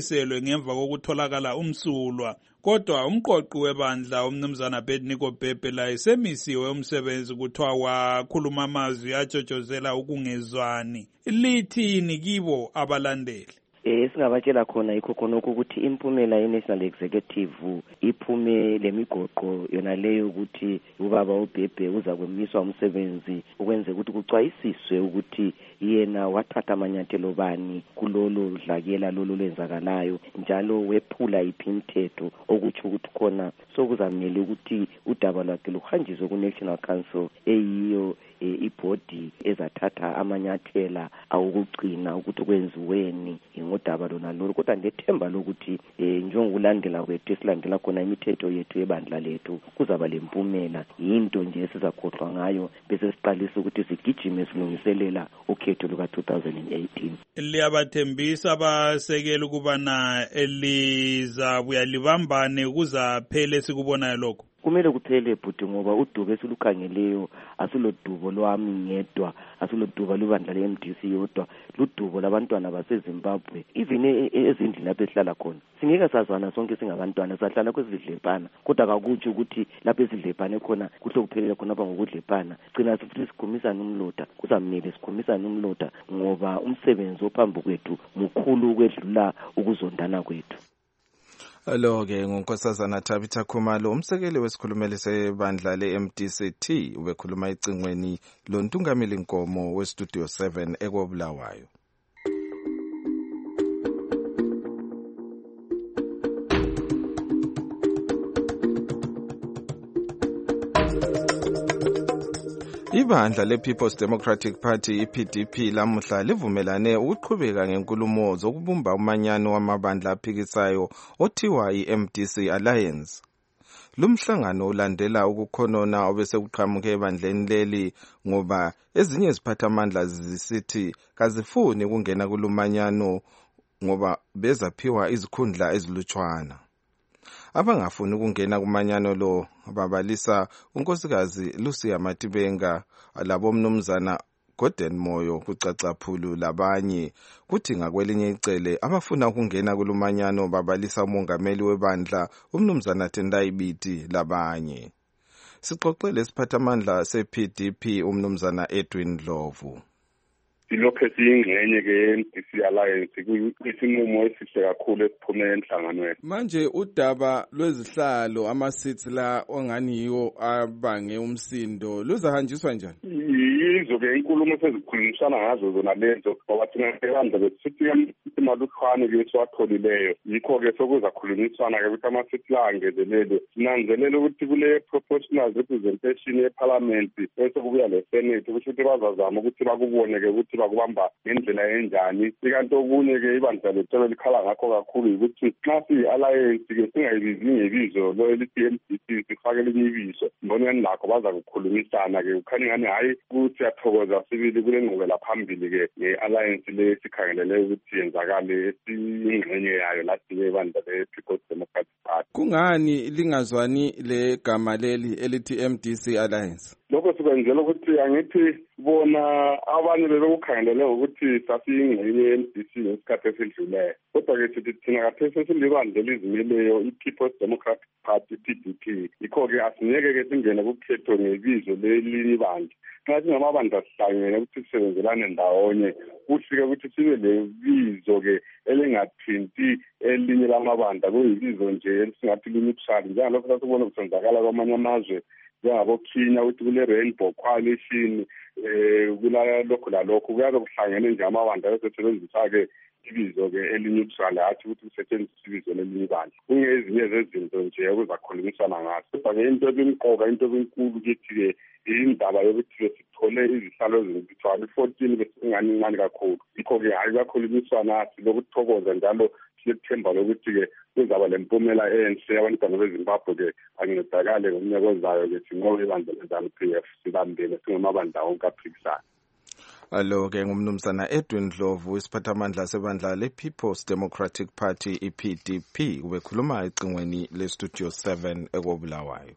ngemva kokutholakala umsulwa. Kodwa umqoqi webandla umnumzana Abednego Bhebhe laye semisiwe umsebenzi kuthiwa wakhuluma amazwi atshotshozela ukungezwani. Lithini kibo abalandeli? Eh singabatshela khona yikho khonokho ukuthi impumela ye-National Executive iphume lemigoqo yona leyo ukuthi ubaba uBhebhe uza kwemiswa umsebenzi ukwenze ukuthi kucwayisiswe ukuthi yena wathatha amanyathelo bani kulolo dlakela lolo lenzakalayo njalo wephula iphi imithetho okuthi ukuthi khona sokuzamele ukuthi udaba lwakhe luhanjiswe ku-National Council eyiyo ibhodi ezathatha amanyathela awukugcina ukuthi kwenziweni ngodaba lona lolu. Kodwa ndethemba lokuthi njengokulandela kwethu esilandela khona imithetho yethu yebandla lethu kuzaba lempumela yinto nje esizakhohlwa ngayo bese siqalisa ukuthi sigijime silungiselela ukhetho luka two thousand eighteen. Liyabathembisa abasekeli ukubana elizabuya libambane kuzaphele sikubonayo lokho? Kumele kuphele bhuti ngoba udubo esilukhangeleyo asilodubo lwami ngedwa, asilodubo lubandla le-M D C yodwa, ludubo labantwana baseZimbabwe. Even ezindlini lapho esihlala khona singeke sazwana sonke singabantwana, sahlala kwezidlepana, kodwa kakutsho ukuthi lapho ezidlepane khona kuhle kuphelela khonapha ngokudlepana. Gcina futhi sikhumisana umlota, kuzamele sikhumisana umlota ngoba umsebenzi ophambi kwethu mukhulu ukwedlula ukuzondana kwethu. Lo-ke ngunkosazana Tabitha Khumalo, umsekeli wesikhulumeli sebandla le-M D C T, ubekhuluma ecingweni lontungameli Nkomo weStudio seven ekobulawayo. Ibandla le-People's Democratic Party, I P D P, lamuhla livumelane ukuqhubeka ngenkulumo zokubumba umanyano wamabandla aphikisayo othiwa i-M D C Alliance. Lumhlangano ulandela ukukhonona obesekuqhamuke ebandleni leli ngoba ezinye iziphathamandla zisithi kazifuni kungena kulumanyano ngoba bezaphiwa izikhundla ezilutshwana. Abangafuni ukungena kumanyano lo babalisa unkosikazi Lucia Matibenga labo mnumzana Gordon Moyo kucacaphulu labanye, kuthi ngakwelinye icele abafuna ukungena kulumanyano babalisa umongameli webandla umnumzana Tendai Biti labanye. Sixoxele isiphathamandla se-P D P umnumzana Edwin Dlovu. Ilokho esiyingxenye ke-M D C Alliance kuyisinqumo esihle kakhulu esiphume enhlanganweni. Manje udaba lwezihlalo ama-seats la ongani yiwo abange umsindo luzahanjiswa njani? Yizo ke inkulumo sezikhulumisana ngazo zona lezo ngoba thina ebandla besithi imaluhlwane ke siwatholileyo yikho ke sokuzakhulumisana ke ukuthi ama-seats la angezelelwe. Sinanzelela ukuthi kule proportional representation ye-parliament bese kubuya le-senate ukuthi bazazama ukuthi bakubone ke ukuthi bakubamba ngendlela enjani. Ikanti okunye ke ibandla lethu likhala ngakho kakhulu ukuthi xa siyi-alliance ke singayibizi ngebizo lo elithi M D C sifake elinye ibizo. Mbonani lakho baza kukhulumisana ke ukhanye ngani hayi ukuthi siyathokoza sibili kule ngqubela phambili ke nge-alliance le sikhangelele ukuthi yenzakale esiyingxenye yayo lathi ke ibandla le-People's Democratic Party. Kungani lingazwani le gama leli elithi M D C Alliance? Lokho sikwenzela ukuthi angithi bona abanye bebekukhangelele ukuthi sasiyingxenye ye-M D C ngesikhathi esidluleyo. Kodwa ke sithi thina khathesi sesilibandla elizimeleyo i-People's Democratic Party P D P. Yikho-ke asingeke ke singene kukhetho ngebizo lelinye ibandla. Xa singamabandla sihlangene ukuthi sisebenzelane ndawonye kuhle-ke ukuthi sibe lebizo-ke elingathinti elinye lamabandla kuyibizo nje elisingathi linebushali njengalokho sasibona kusenzakala kwamanye amazwe njengabo-Kenya ukuthi kule-Rainbow Coalition um kulalokho lalokho kuyabe kuhlangene nje amabandla esesebenzisa-ke ibizo-ke elinye ubushali hathi ukuthi kusetshenziswa ibizo lelinye ibandla. Kungezinye zezinto nje okuzakhulumisana ngazo. Kodwa-ke into ebimqoka into ebinkulu kithi-ke indaba yokuthi sithole izihlalo ezibithwa i-fourteen besingani incane kakhulu. Yikho-ke hayi kuyakhulumiswana silokuthokoza njalo silethemba lokuthi-ke kuzaba lempumela enhle abantwana beZimbabwe-ke bancedakale ngomnyaka ozayo-ke sinqobe ibandla le-ZANU P F sibambene singamabandla wonke aphikisayo. Alo-ke ngumnumzana Edwin Dlovu, isiphathamandla sebandla le-People's Democratic Party I P D P, ubekhuluma ecingweni le-Studio seven ekobulawayo.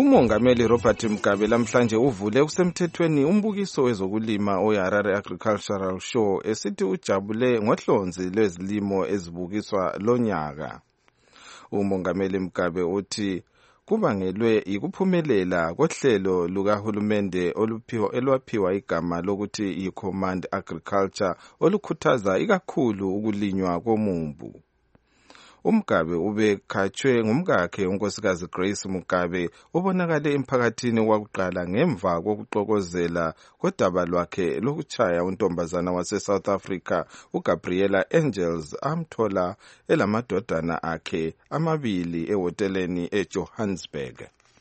umongameli Robert Mugabe lamhlanje uvule kusemthethweni umbukiso wezokulima oyiHarare Agricultural Show esithi ujabule ngohlonzi lwezilimo ezibukiswa lonyaka. Umongameli Mugabe uthi kubangelwe yikuphumelela kohlelo lukahulumende oluphiwa elwaphiwa igama lokuthi yi-Command Agriculture olukhuthaza ikakhulu ukulinywa komumbu. uMugabe ubekhatshwe ngumkakhe unkosikazi Grace Mugabe ubonakale emphakathini wakuqala ngemva kokuxokozela kodaba lwakhe lokutshaya untombazana wase South Africa uGabriela Angels amthola elamadodana akhe amabili ehoteleni eJohannesburg.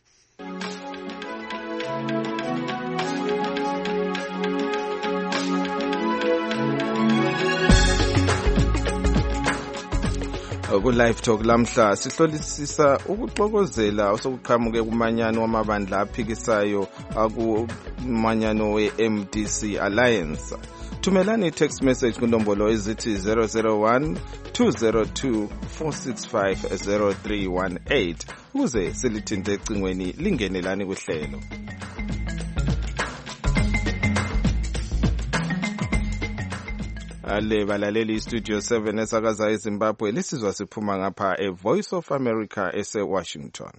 Ku live talk lamhla sihlolisisa ukuxokozela osokuqhamuke kumanyano wamabandla aphikisayo akumanyano we-M D C Alliance. Thumelani text message kunombolo ezithi zero zero one two zero two four six five zero three one eight ukuze silithinte ecingweni lingenelani kuhlelo. Ale balaleli Studio seven esakaza eZimbabwe lisizwa siphuma ngapha e Voice of America ese Washington.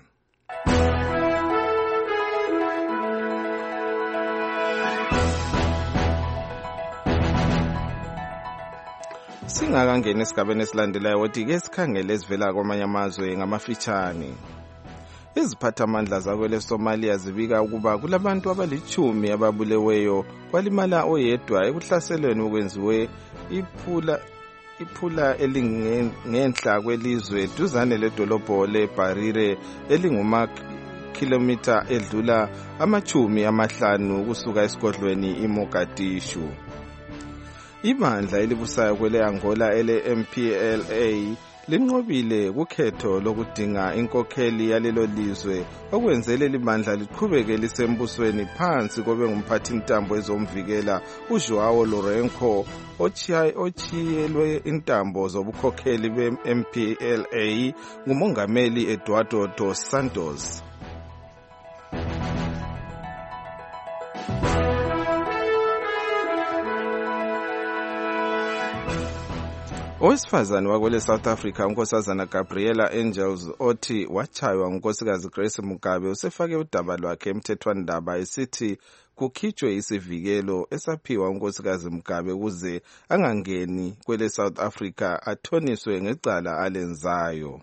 Singakangena esigabeni esilandelayo wothi ke sikhangele esivela kwamanye amazwe ngamafitshane. Iziphathamandla zakwele Somalia zibika ukuba kulabantu abalichumi ababuleweyo kwalimala oyedwa ekuhlaselweni okwenziwe iphula iphula elingenhla kwelizwe duzane ledolobho leBarire elinguma kilometer edlula amachumi amahlanu kusuka esigodlweni iMogadishu. Ibandla elibusayo kwele Angola ele M P L A linqobile kukhetho lokudinga inkokheli yalelo lizwe okwenzele libandla liqhubeke lisembusweni phansi kobe ngumphathi intambo ezomvikela uJoao Lourenço ochiyelwe intambo zobukhokheli be-M P L A ngumongameli Eduardo dos Santos. Owesifazane wakwele South Africa unkosazana Gabriela Angels othi wachaywa ngunkosikazi Grace Mugabe usefake udaba lwakhe emthethwandaba esithi kukhitshwe isivikelo esaphiwa unkosikazi Mugabe ukuze angangeni kwele South Africa athoniswe ngecala alenzayo.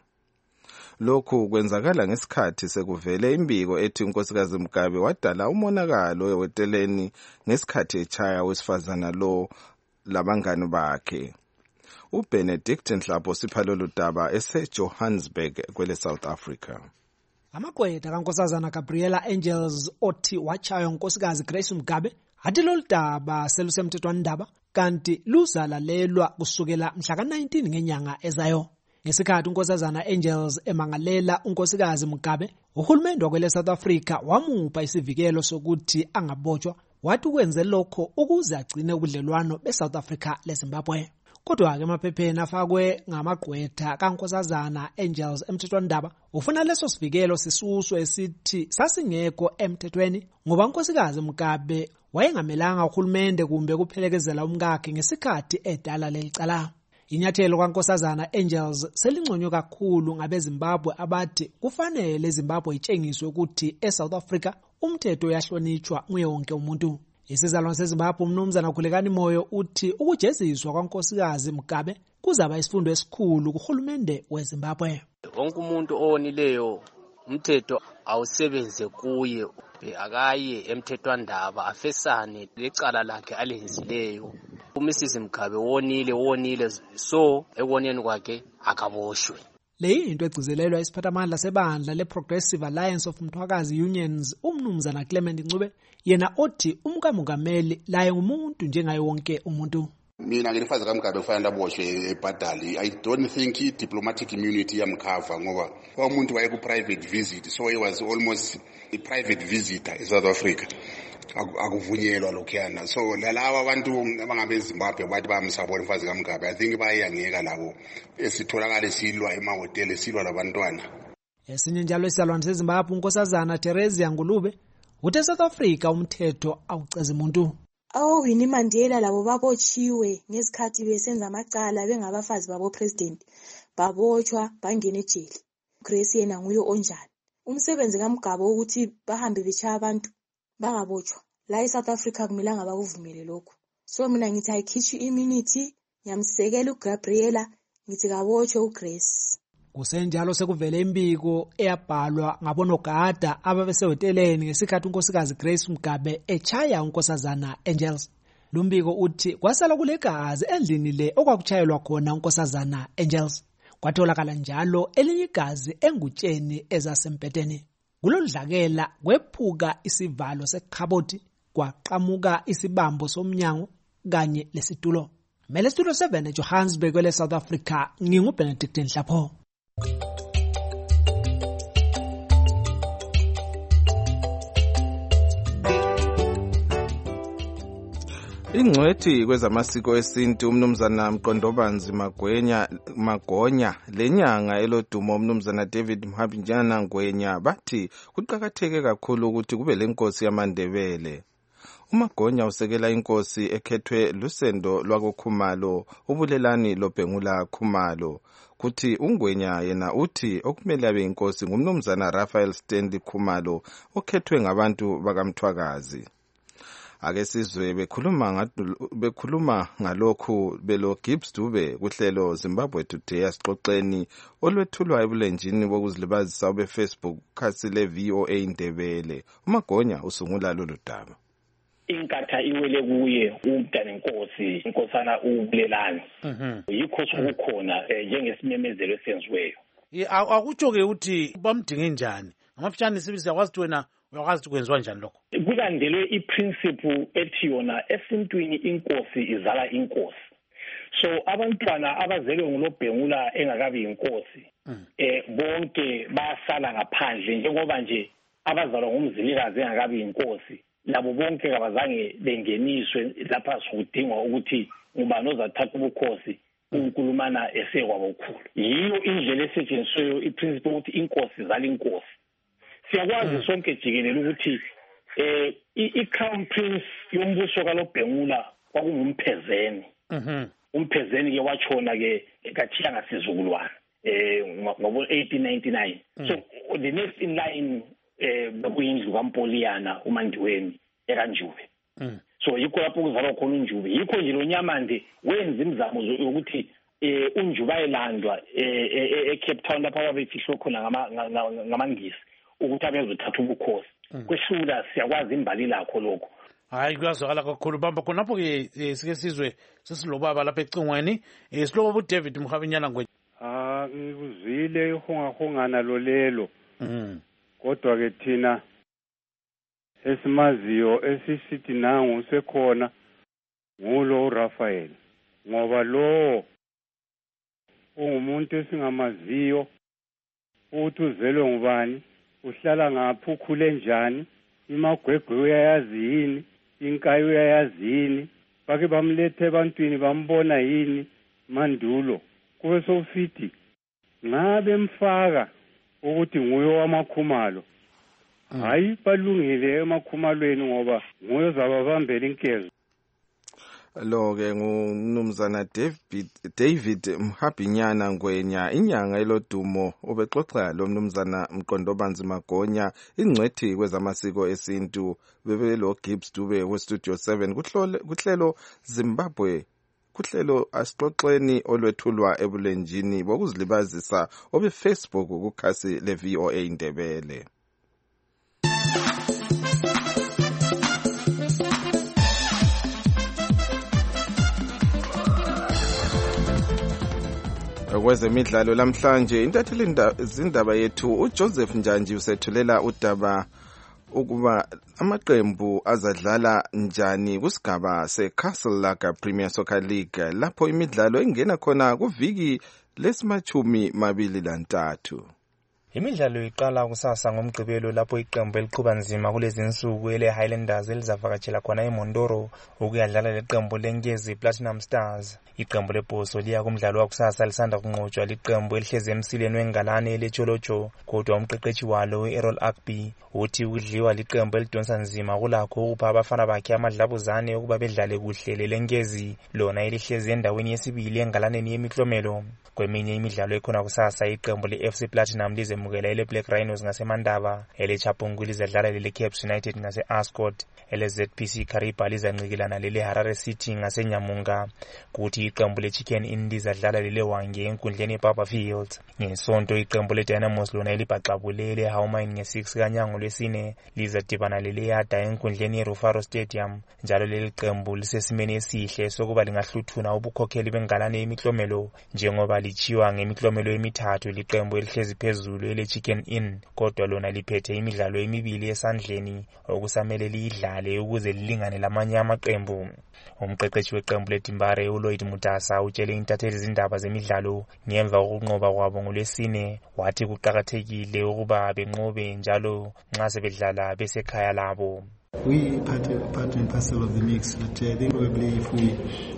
Lokhu kwenzakala ngesikhathi sekuvele imbiko ethi unkosikazi Mugabe wadala umonakalo ehoteleni ngesikhathi echaya owesifazana lo labangani bakhe. uBenedict Nhlapho siphalo ludaba eseJohannesburg kwele South Africa. Amagqwetha kankosazana Gabriela Angels othi wachaywa unkosikazi Grace Mugabe athi lolu daba selusemthethwandaba kanti luzalalelwa kusukela mhla ka nineteen ngenyanga ezayo. Ngesikhathi unkosazana Angels emangalela unkosikazi Mugabe, uhulumende wakwele South Africa wamupha isivikelo sokuthi angabotshwa, wathi ukwenze lokho ukuze agcine ubudlelwano beSouth Africa leZimbabwe. Kodwa ke emaphepheni afakwe ngamagqwetha kankosazana Angels emthethwandaba ufuna leso sivikelo sisuswe esithi sasingekho emthethweni ngoba unkosikazi Mugabe wayengamelanga uhulumende kumbe kuphelekezela umkakhe ngesikhathi edala lelicala. Inyathelo kankosazana Angels selingconywe kakhulu ngabeZimbabwe abathi kufanele eZimbabwe itshengiswe ukuthi eSouth Africa umthetho uyahlonitshwa nguye wonke umuntu. Isizalwane seZimbabwe umnumzana Khulekani Moyo uthi ukujeziswa kwankosikazi Mugabe kuzaba isifundo esikhulu kuhulumende weZimbabwe. Wonke umuntu owonileyo umthetho awusebenze kuye, akaye emthethwandaba afesane lecala lakhe alenzileyo. uMisis Mugabe wonile wonile so ekoneni kwakhe akaboshwe. Le into egcizelelwa isiphathamandla sebandla leProgressive Alliance of Mthwakazi Unions umnumzana Clement Ncube yena othi umkamongameli laye ngumuntu njengaye wonke umuntu. Mina ngilifaza kaMugabe kufanele aboshwe ebhadali. I don't think diplomatic immunity yamkhava ngoba umuntu waye ku private visit, so he was almost a private visitor eSouth Africa. Akuvunyelwa lokhuyana. So lalawa abantu abangabe eZimbabwe bathi bamsabona umfazi kaMugabe, I think bayangeka labo esitholakala silwa emahoteli silwa labantwana. Esinye njalo isalwane seZimbabwe unkosazana Teresia Ngulube uthe South Africa umthetho awuceza umuntu. Awo Winnie Mandela labo babotshiwe ngezikhathi besenza amacala bengabafazi babo president babotshwa bangena ejele. Grace yena nguyo onjani. Umsebenzi kaMgabo ukuthi bahambe bechaya abantu bangabotshwa. La eSouth Africa kumilanga bakuvumele lokho. So mina ngithi ayikhishi immunity yamsekela uGabriela ngithi kabotshwe uGrace. Kusenjalo sekuvele imbiko eyabhalwa ngabonogada ababesehoteleni ngesikhathi unkosikazi Grace Mugabe echaya unkosazana Angels. Lumbiko uthi kwasala kulegazi endlini le okwakuchayelwa khona unkosazana Angels. Kwatholakala njalo elinye igazi engutsheni ezasempeteni. Kulodlakela kwephuka isivalo sekhaboti kwaqhamuka isibambo somnyango kanye lesitulo. Mele studio seven eJohannesburg kwele South Africa nginguBenedict Nhlapho. Ingcwethi kwezamasiko esintu umnumzana Mqondobanzi Magwenya Magonya lenyanga elodumo umnumzana David Mhabinjana Ngwenya bathi kuqhakatheke kakhulu ukuthi kube lenkosi yamaNdebele. uMagonya usekela inkosi ekhethwe lusendo lwakoKhumalo ubulelani loBhengula Khumalo. Kuthi uNgwenya yena uthi okumele abe inkosi ngumnumzana Raphael Stanley Khumalo okhethwe ngabantu bakamthwakazi. Ake sizwe bekhuluma bekhuluma ngalokhu belo Gibbs Dube kuhlelo Zimbabwe Today asixoxeni olwethulwa ebulenjini bokuzilibazisa obe Facebook khasi le V O A Ndebele. uMagonya usungula lolu daba. Inkatha iwele kuye umntana inkosi inkosana ubulelani yikho sokukhona njengesimemezelo esenziweyo. Akutsho ke uthi bamdinge njani amafishane sibisi yakwazi wena uyakwazi ukwenziwa njani lokho. Kulandelwe iprinciple ethi yona esintwini inkosi izala inkosi. So abantwana abazelwe nguloBhengula engakabi inkosi eh bonke basala ngaphandle njengoba nje abazalwa ngumzilikazi engakabi inkosi labo bonke abazange bengeniswe lapha sokudingwa ukuthi ngubani ozathatha ubukhosi uNkulumana esekwabo okukhulu. Yiyo indlela esetshenziswayo iprinciple ukuthi inkosi izala inkosi. Siyakwazi sonke jikelele ukuthi eh iCrown Prince yombuso kaLoBhengula kwakungumphezeni. Mhm. Umphezeni ke wachona ke ekathiya ngasizukulwana eh ngobo eighteen ninety-nine. So the next in line eh bekuyindlu kaMpoliana uMandiweni ekanjube. Mhm. So yikho lapho kuzalwa khona uNjube. Yikho nje lo Nyamande wenza imizamo yokuthi eh uNjube ayilandwa eh eCape Town lapha abafihlo khona ngamangisi ukuthi abezothatha ubukhosi. Kwehlula siyakwazi imbali lakho lokho. Hayi kuyazwakala kakhulu bamba khonapho ke sike sizwe sesilobaba lapha ecingweni silobo uDavid Mhabinjana Ngwenya. Ah ngikuzwile ihongahongana lo lelo. Mhm. Kodwa ke thina esimaziyo esisithi nangu sekhona ngulo uRaphael ngoba lo ungumuntu esingamaziyo ukuthi uzelwe ngubani uhlala ngaphi ukhule njani imagwegwe uyayazi yini inkayi uyayazi yini bake bamlethe ebantwini bambona yini mandulo kube sofithi ngabe mfaka ukuthi nguye wamakhumalo hayi balungile emakhumalweni ngoba nguye zababambela inkezo. Lo ke ngumnumzana David David Mhabinjana Ngwenya inyanga elodumo obexoxa lo mnumzana Mqondobanzi Magonya ingcwethi kwezamasiko esintu bebelo Gibbs Dube we Studio seven kuhlelo kuhlelo Zimbabwe kuhlelo asixoxeni olwethulwa ebulenjini bokuzilibazisa obe Facebook kukhasi le V O A Ndebele. Kwezemidlalo lamhlanje intatheli zindaba yethu uJoseph Njanji usethulela udaba ukuba amaqembu azadlala njani kusigaba seCastle Lager Premier Soccer League lapho imidlalo ingena khona kuviki lesimachumi mabili lantathu. Imidlalo iqala kusasa ngomgqibelo lapho iqembu eliqhuba nzima kulezi insuku ele Highlanders elizavakatshela khona eMondoro ukuyadlala leqembu lenkezi Platinum Stars. Iqembu lebhoso liya kumdlalo wakusasa lisanda kunqotshwa liqembu elihleze emsileni wengalane leCholocho, kodwa umqeqeshi walo uErrol Akby uthi ukudliwa liqembu elidonsa nzima kulakho ukupha abafana bakhe amadlabuzane ukuba bedlale kuhle lenkezi lona elihleze endaweni yesibili engalaneni yemiklomelo. Kweminye imidlalo ekhona kusasa iqembu le-F C Platinum lizemukela ele Black Rhinos ngaseMandaba, ele Chapungu lizadlala lele Caps United ngase-Ascot, ele Z P C Kariba lizancikelana lele Harare City ngaseNyamunga, kuthi iqembu le-Chicken Inn lizadlala lele Hwange enkundleni eBarberfield. Ngesonto iqembu le-Dynamos lona elibhaxabule ele Howmine nge-six kaNyango lwesine lizadibana lele Yada enkundleni yeRufaro Stadium, njalo leli qembu lisesimeni esihle sokuba lingahluthuna ubukhokheli bengalane yemiklomelo njengoba lichiwa ngemiklomelo emithathu liqembu elihlezi phezulu ele Chicken Inn, kodwa lona liphethe imidlalo emibili esandleni okusamele liyidlale ukuze lilingane lamanye amaqembu. Umqeqeshi weqembu leTimbare uLloyd Mutasa utshele intatheli izindaba zemidlalo ngemva kokunqoba kwabo ngolwesine wathi kuqakathekile ukuba benqobe njalo nxa sebedlala besekhaya labo. We part, part and parcel of the mix, but uh, then probably if we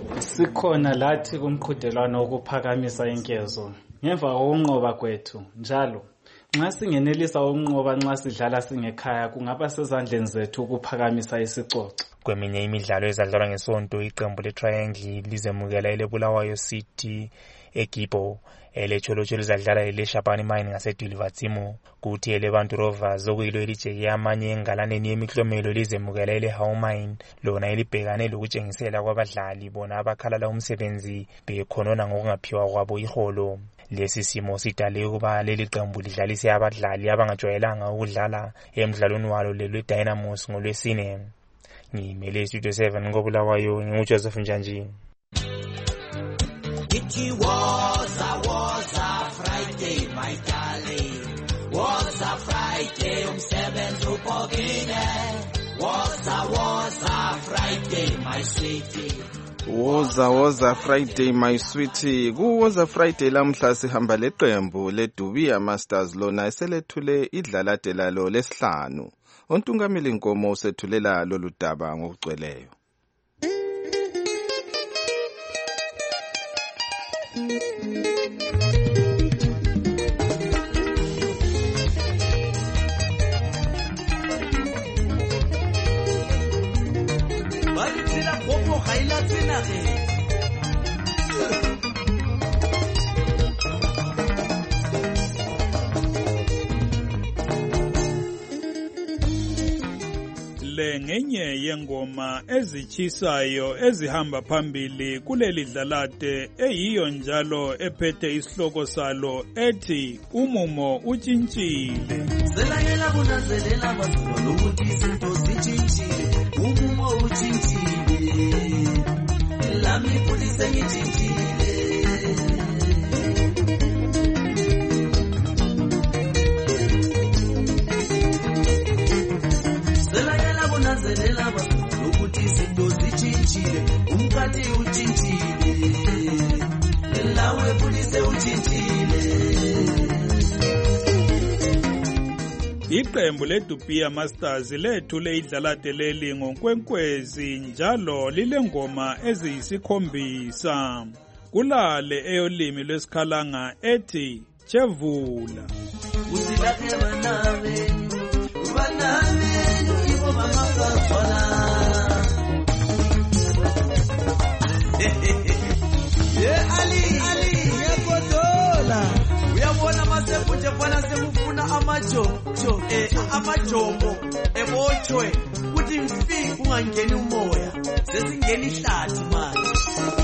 sikhona lathi kumqhudelwano wokuphakamisa inkezo ngemva kokunqoba kwethu, njalo nxa singenelisa ukunqoba nxa sidlala singekhaya kungaba sezandleni zethu ukuphakamisa isicoco. Kweminye imidlalo ezadlalwa ngesonto iqembu leTriangle lizemukela ele Bulawayo City eGibo, ele Cholocho lizadlala ele Shapani Mine ngaseDulivazimo, kuthi ele Bantu Rovers okuyilo elijeke amanye engalaneni yemiklomelo lizemukela ele Howmine lona elibhekane lokutshengisela kwabadlali bona abakhalala umsebenzi bekhonona ngokungaphiwa kwabo iholo. Lesi simo sidale ukuba leli qembu lidlalise abadlali abangajwayelanga ukudlala emidlalweni walo lelo Dynamos ngolwesine. Ngimele Studio seven ngobulawayo nginguJoseph Njanji. It was a was a Friday, my darling. Was a Friday, umsebenzi upokile. Was a was a Friday, my sweetie. Woza woza Friday my sweetie. Kuwoza Friday lamhla sihamba leqembu leDubia Masters lona eselethule idlalade lalo lesihlanu. Untungameli Nkomo usethulela lolu daba ngokugcweleyo. Baitila gopo gaila tsena ge. Le ngenye yengoma ezitshisayo ezihamba phambili kuleli dlalade eyiyo njalo ephethe isihloko salo ethi umumo utshintshile. Selangela kunanzelela basolo ukuthi izinto zitshintshile, umumo utshintshile, lami futhi sengitshintshile. Selangela basolo ukuthi izinto zitshintshile, umkhathi utshintshile, lawe futhi sewutshintshile. Iqembu leDubia Masters lethule idlalade leli ngonkwenkwezi njalo lilengoma eziyisikhombisa. Kulale eyolimi lwesikhalanga ethi Chevula. Usilakhe banave, banave ibo bamakazwana. Ye Ali, Ali, yakodola. Uyabona masebuje bhala semufuna amajojo, eh amajomo ebochwe kuthi mfi kungangeni umoya. Sesingena ihlathi manje.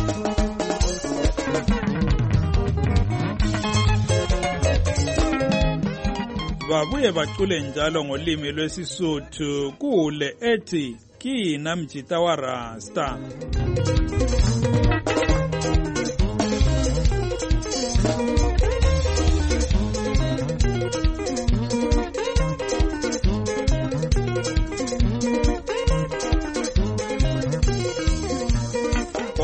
Babuye bacule njalo ngolimi lwesisuthu kule ethi kina mjita wa rasta.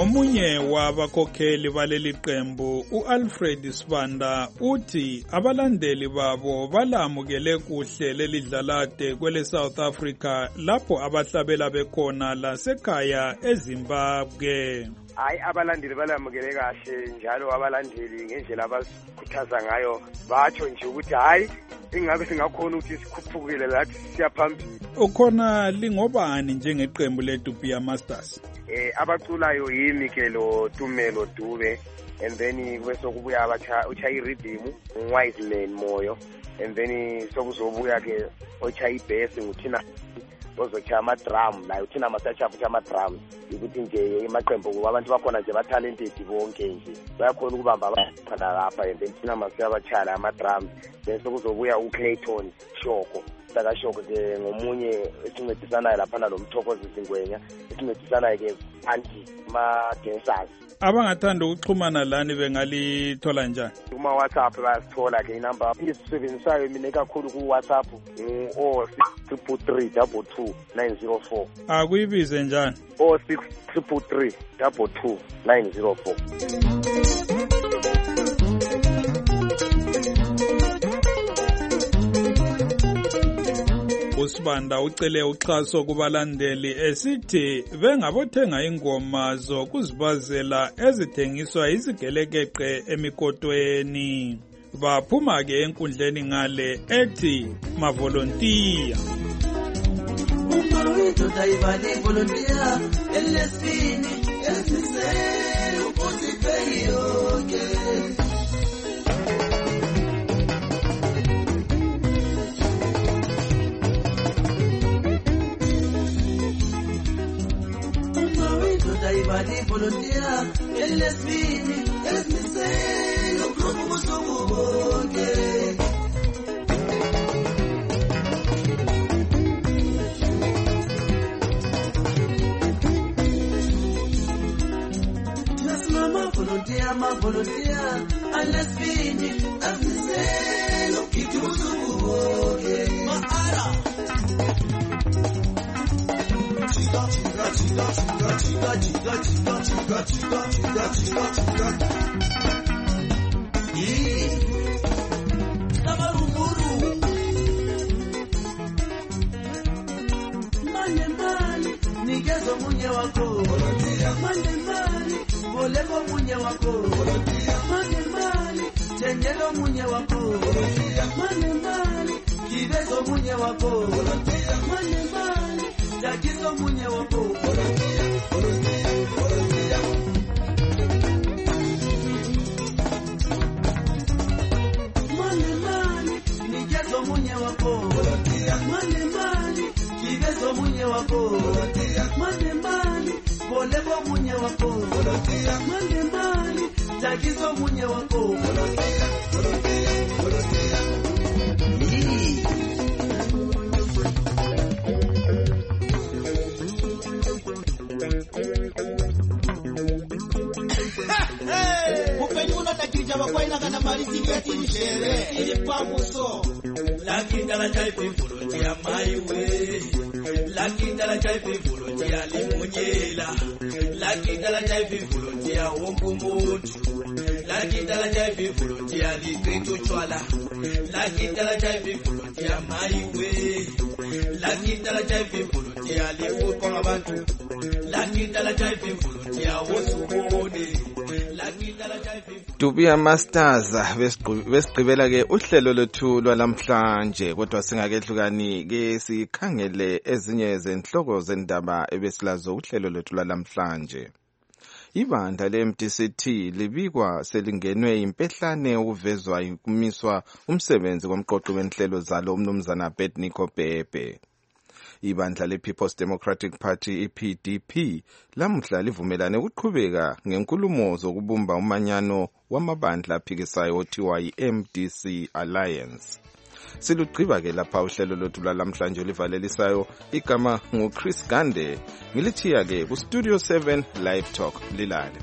Omunye wabakhokheli baleli qembu uAlfred Sibanda uthi abalandeli babo balamukele kuhle leli dlalade kwele South Africa lapho abahlabela bekhona lasekhaya eZimbabwe. Hayi abalandeli balamukele kahle njalo abalandeli ngendlela abakhuthaza ngayo batsho nje ukuthi hayi ingabe singakhona ukuthi sikhuphukile lathi siyaphambili. Ukhona lingobani njengeqembu leDupiya Masters? Eh abaculayo yimi ke lo Tumelo Dube and then kube sokubuya abacha uchayi rhythm Wise Man Moyo and then sokuzobuya ke ochayi bass nguthina ozocha ama drum la uthina masacha futhi ama drums ukuthi nje emaqembu abantu bakhona nje ba talented bonke nje bayakhona ukubamba abakhona lapha and then thina masiyabachala ama drums bese kuzobuya uClayton Shoko saka Shoko ke ngomunye esincedisanayo lapha nalomthokozi Zingwenya esincedisanayo ke anti ma dancers. Abangathanda ukuxhumana lani bengalithola njani? Uma WhatsApp bayasithola ke inamba esisebenzisayo mina kakhulu ku WhatsApp o six three three two two nine zero four. Akuyibize njani? o six three three two two nine zero four. uSibanda ucele uxhaso kubalandeli esithi bengabothenga ingoma zokuzibazela ezithengiswa izigelekeqe emikotweni. Baphuma ke enkundleni ngale ethi mavolontiya. Umawethu dayibale volontiya elesini esise ukusipheyoke. Dayibali volunteer elesini esmiselo grupo songoke Nas mama volunteer ma volunteer elesini esmiselo grupo songoke Maara Chica, chica, chica, chica, chica, chica, chica, chica, chica, chica, chica, chica. Yeah. Tabarumuru. Mane mani, nigezo munye wako. Mane mani, boleko munye wako. Mane mani, chenyelo munye wako. Mane mani, kibezo munye wako. Mane mani. Jagizo munye wako volunteer volunteer volunteer Mane mani nigezo munye wako volunteer Mane mani kigezo munye wako volunteer Mane mani boleko munye wako volunteer Mane mani jagizo munye wako volunteer volunteer volunteer Bakwaina kana marisi ngati njere ili pamuso lakinda la jaipe volontia maiwe lakinda la jaipe volontia limunyela lakinda la jaipe volontia wongumuntu lakinda la jaipe volontia likrito chwala lakinda la jaipe volontia maiwe lakinda la jaipe volontia liwo abantu lakinda la jaipe volontia wosubone lakinda la jaipe Dupiya Masters besigqibela ke uhlelo lethu lwalamhlanje kodwa singakehlukani ke sikhangele ezinye zenhloko zendaba ebesilazo uhlelo lethu lwalamhlanje. Ibandla le-M D C T libikwa selingenwe impehlane ukuvezwa ukumiswa umsebenzi komqoqi wenhlelo zalo umnumzana Bednicko Bhebhe. Ibandla le-People's Democratic Party I P D P lamuhla livumelane ukuqhubeka ngenkulumo zokubumba umanyano wamabandla aphikisayo othiwa yi-M D C Alliance. Silugqiba ke lapha uhlelo lwethu lwalamhlanje olivalelisayo igama nguChris Gande ngilithiya ke ku Studio seven Live Talk lilale.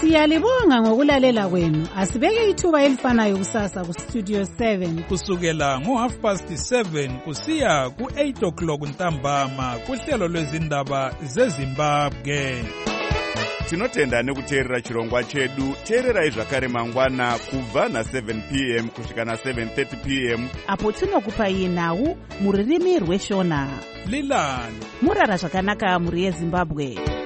Siyalibonga ngokulalela kwenu. Asibeke ithuba elifanayo kusasa ku Studio seven kusukela ngo half past seven kusiya ku eight o'clock ntambama kuhlelo lwezindaba zeZimbabwe. Tinotenda nekuteerera chirongwa chedu. Teererai zvakare mangwana kubva na seven p m kusvika na seven thirty p m apo tinokupai nhau muririmi rweshona. Lilani murara zvakanaka muri yeZimbabwe.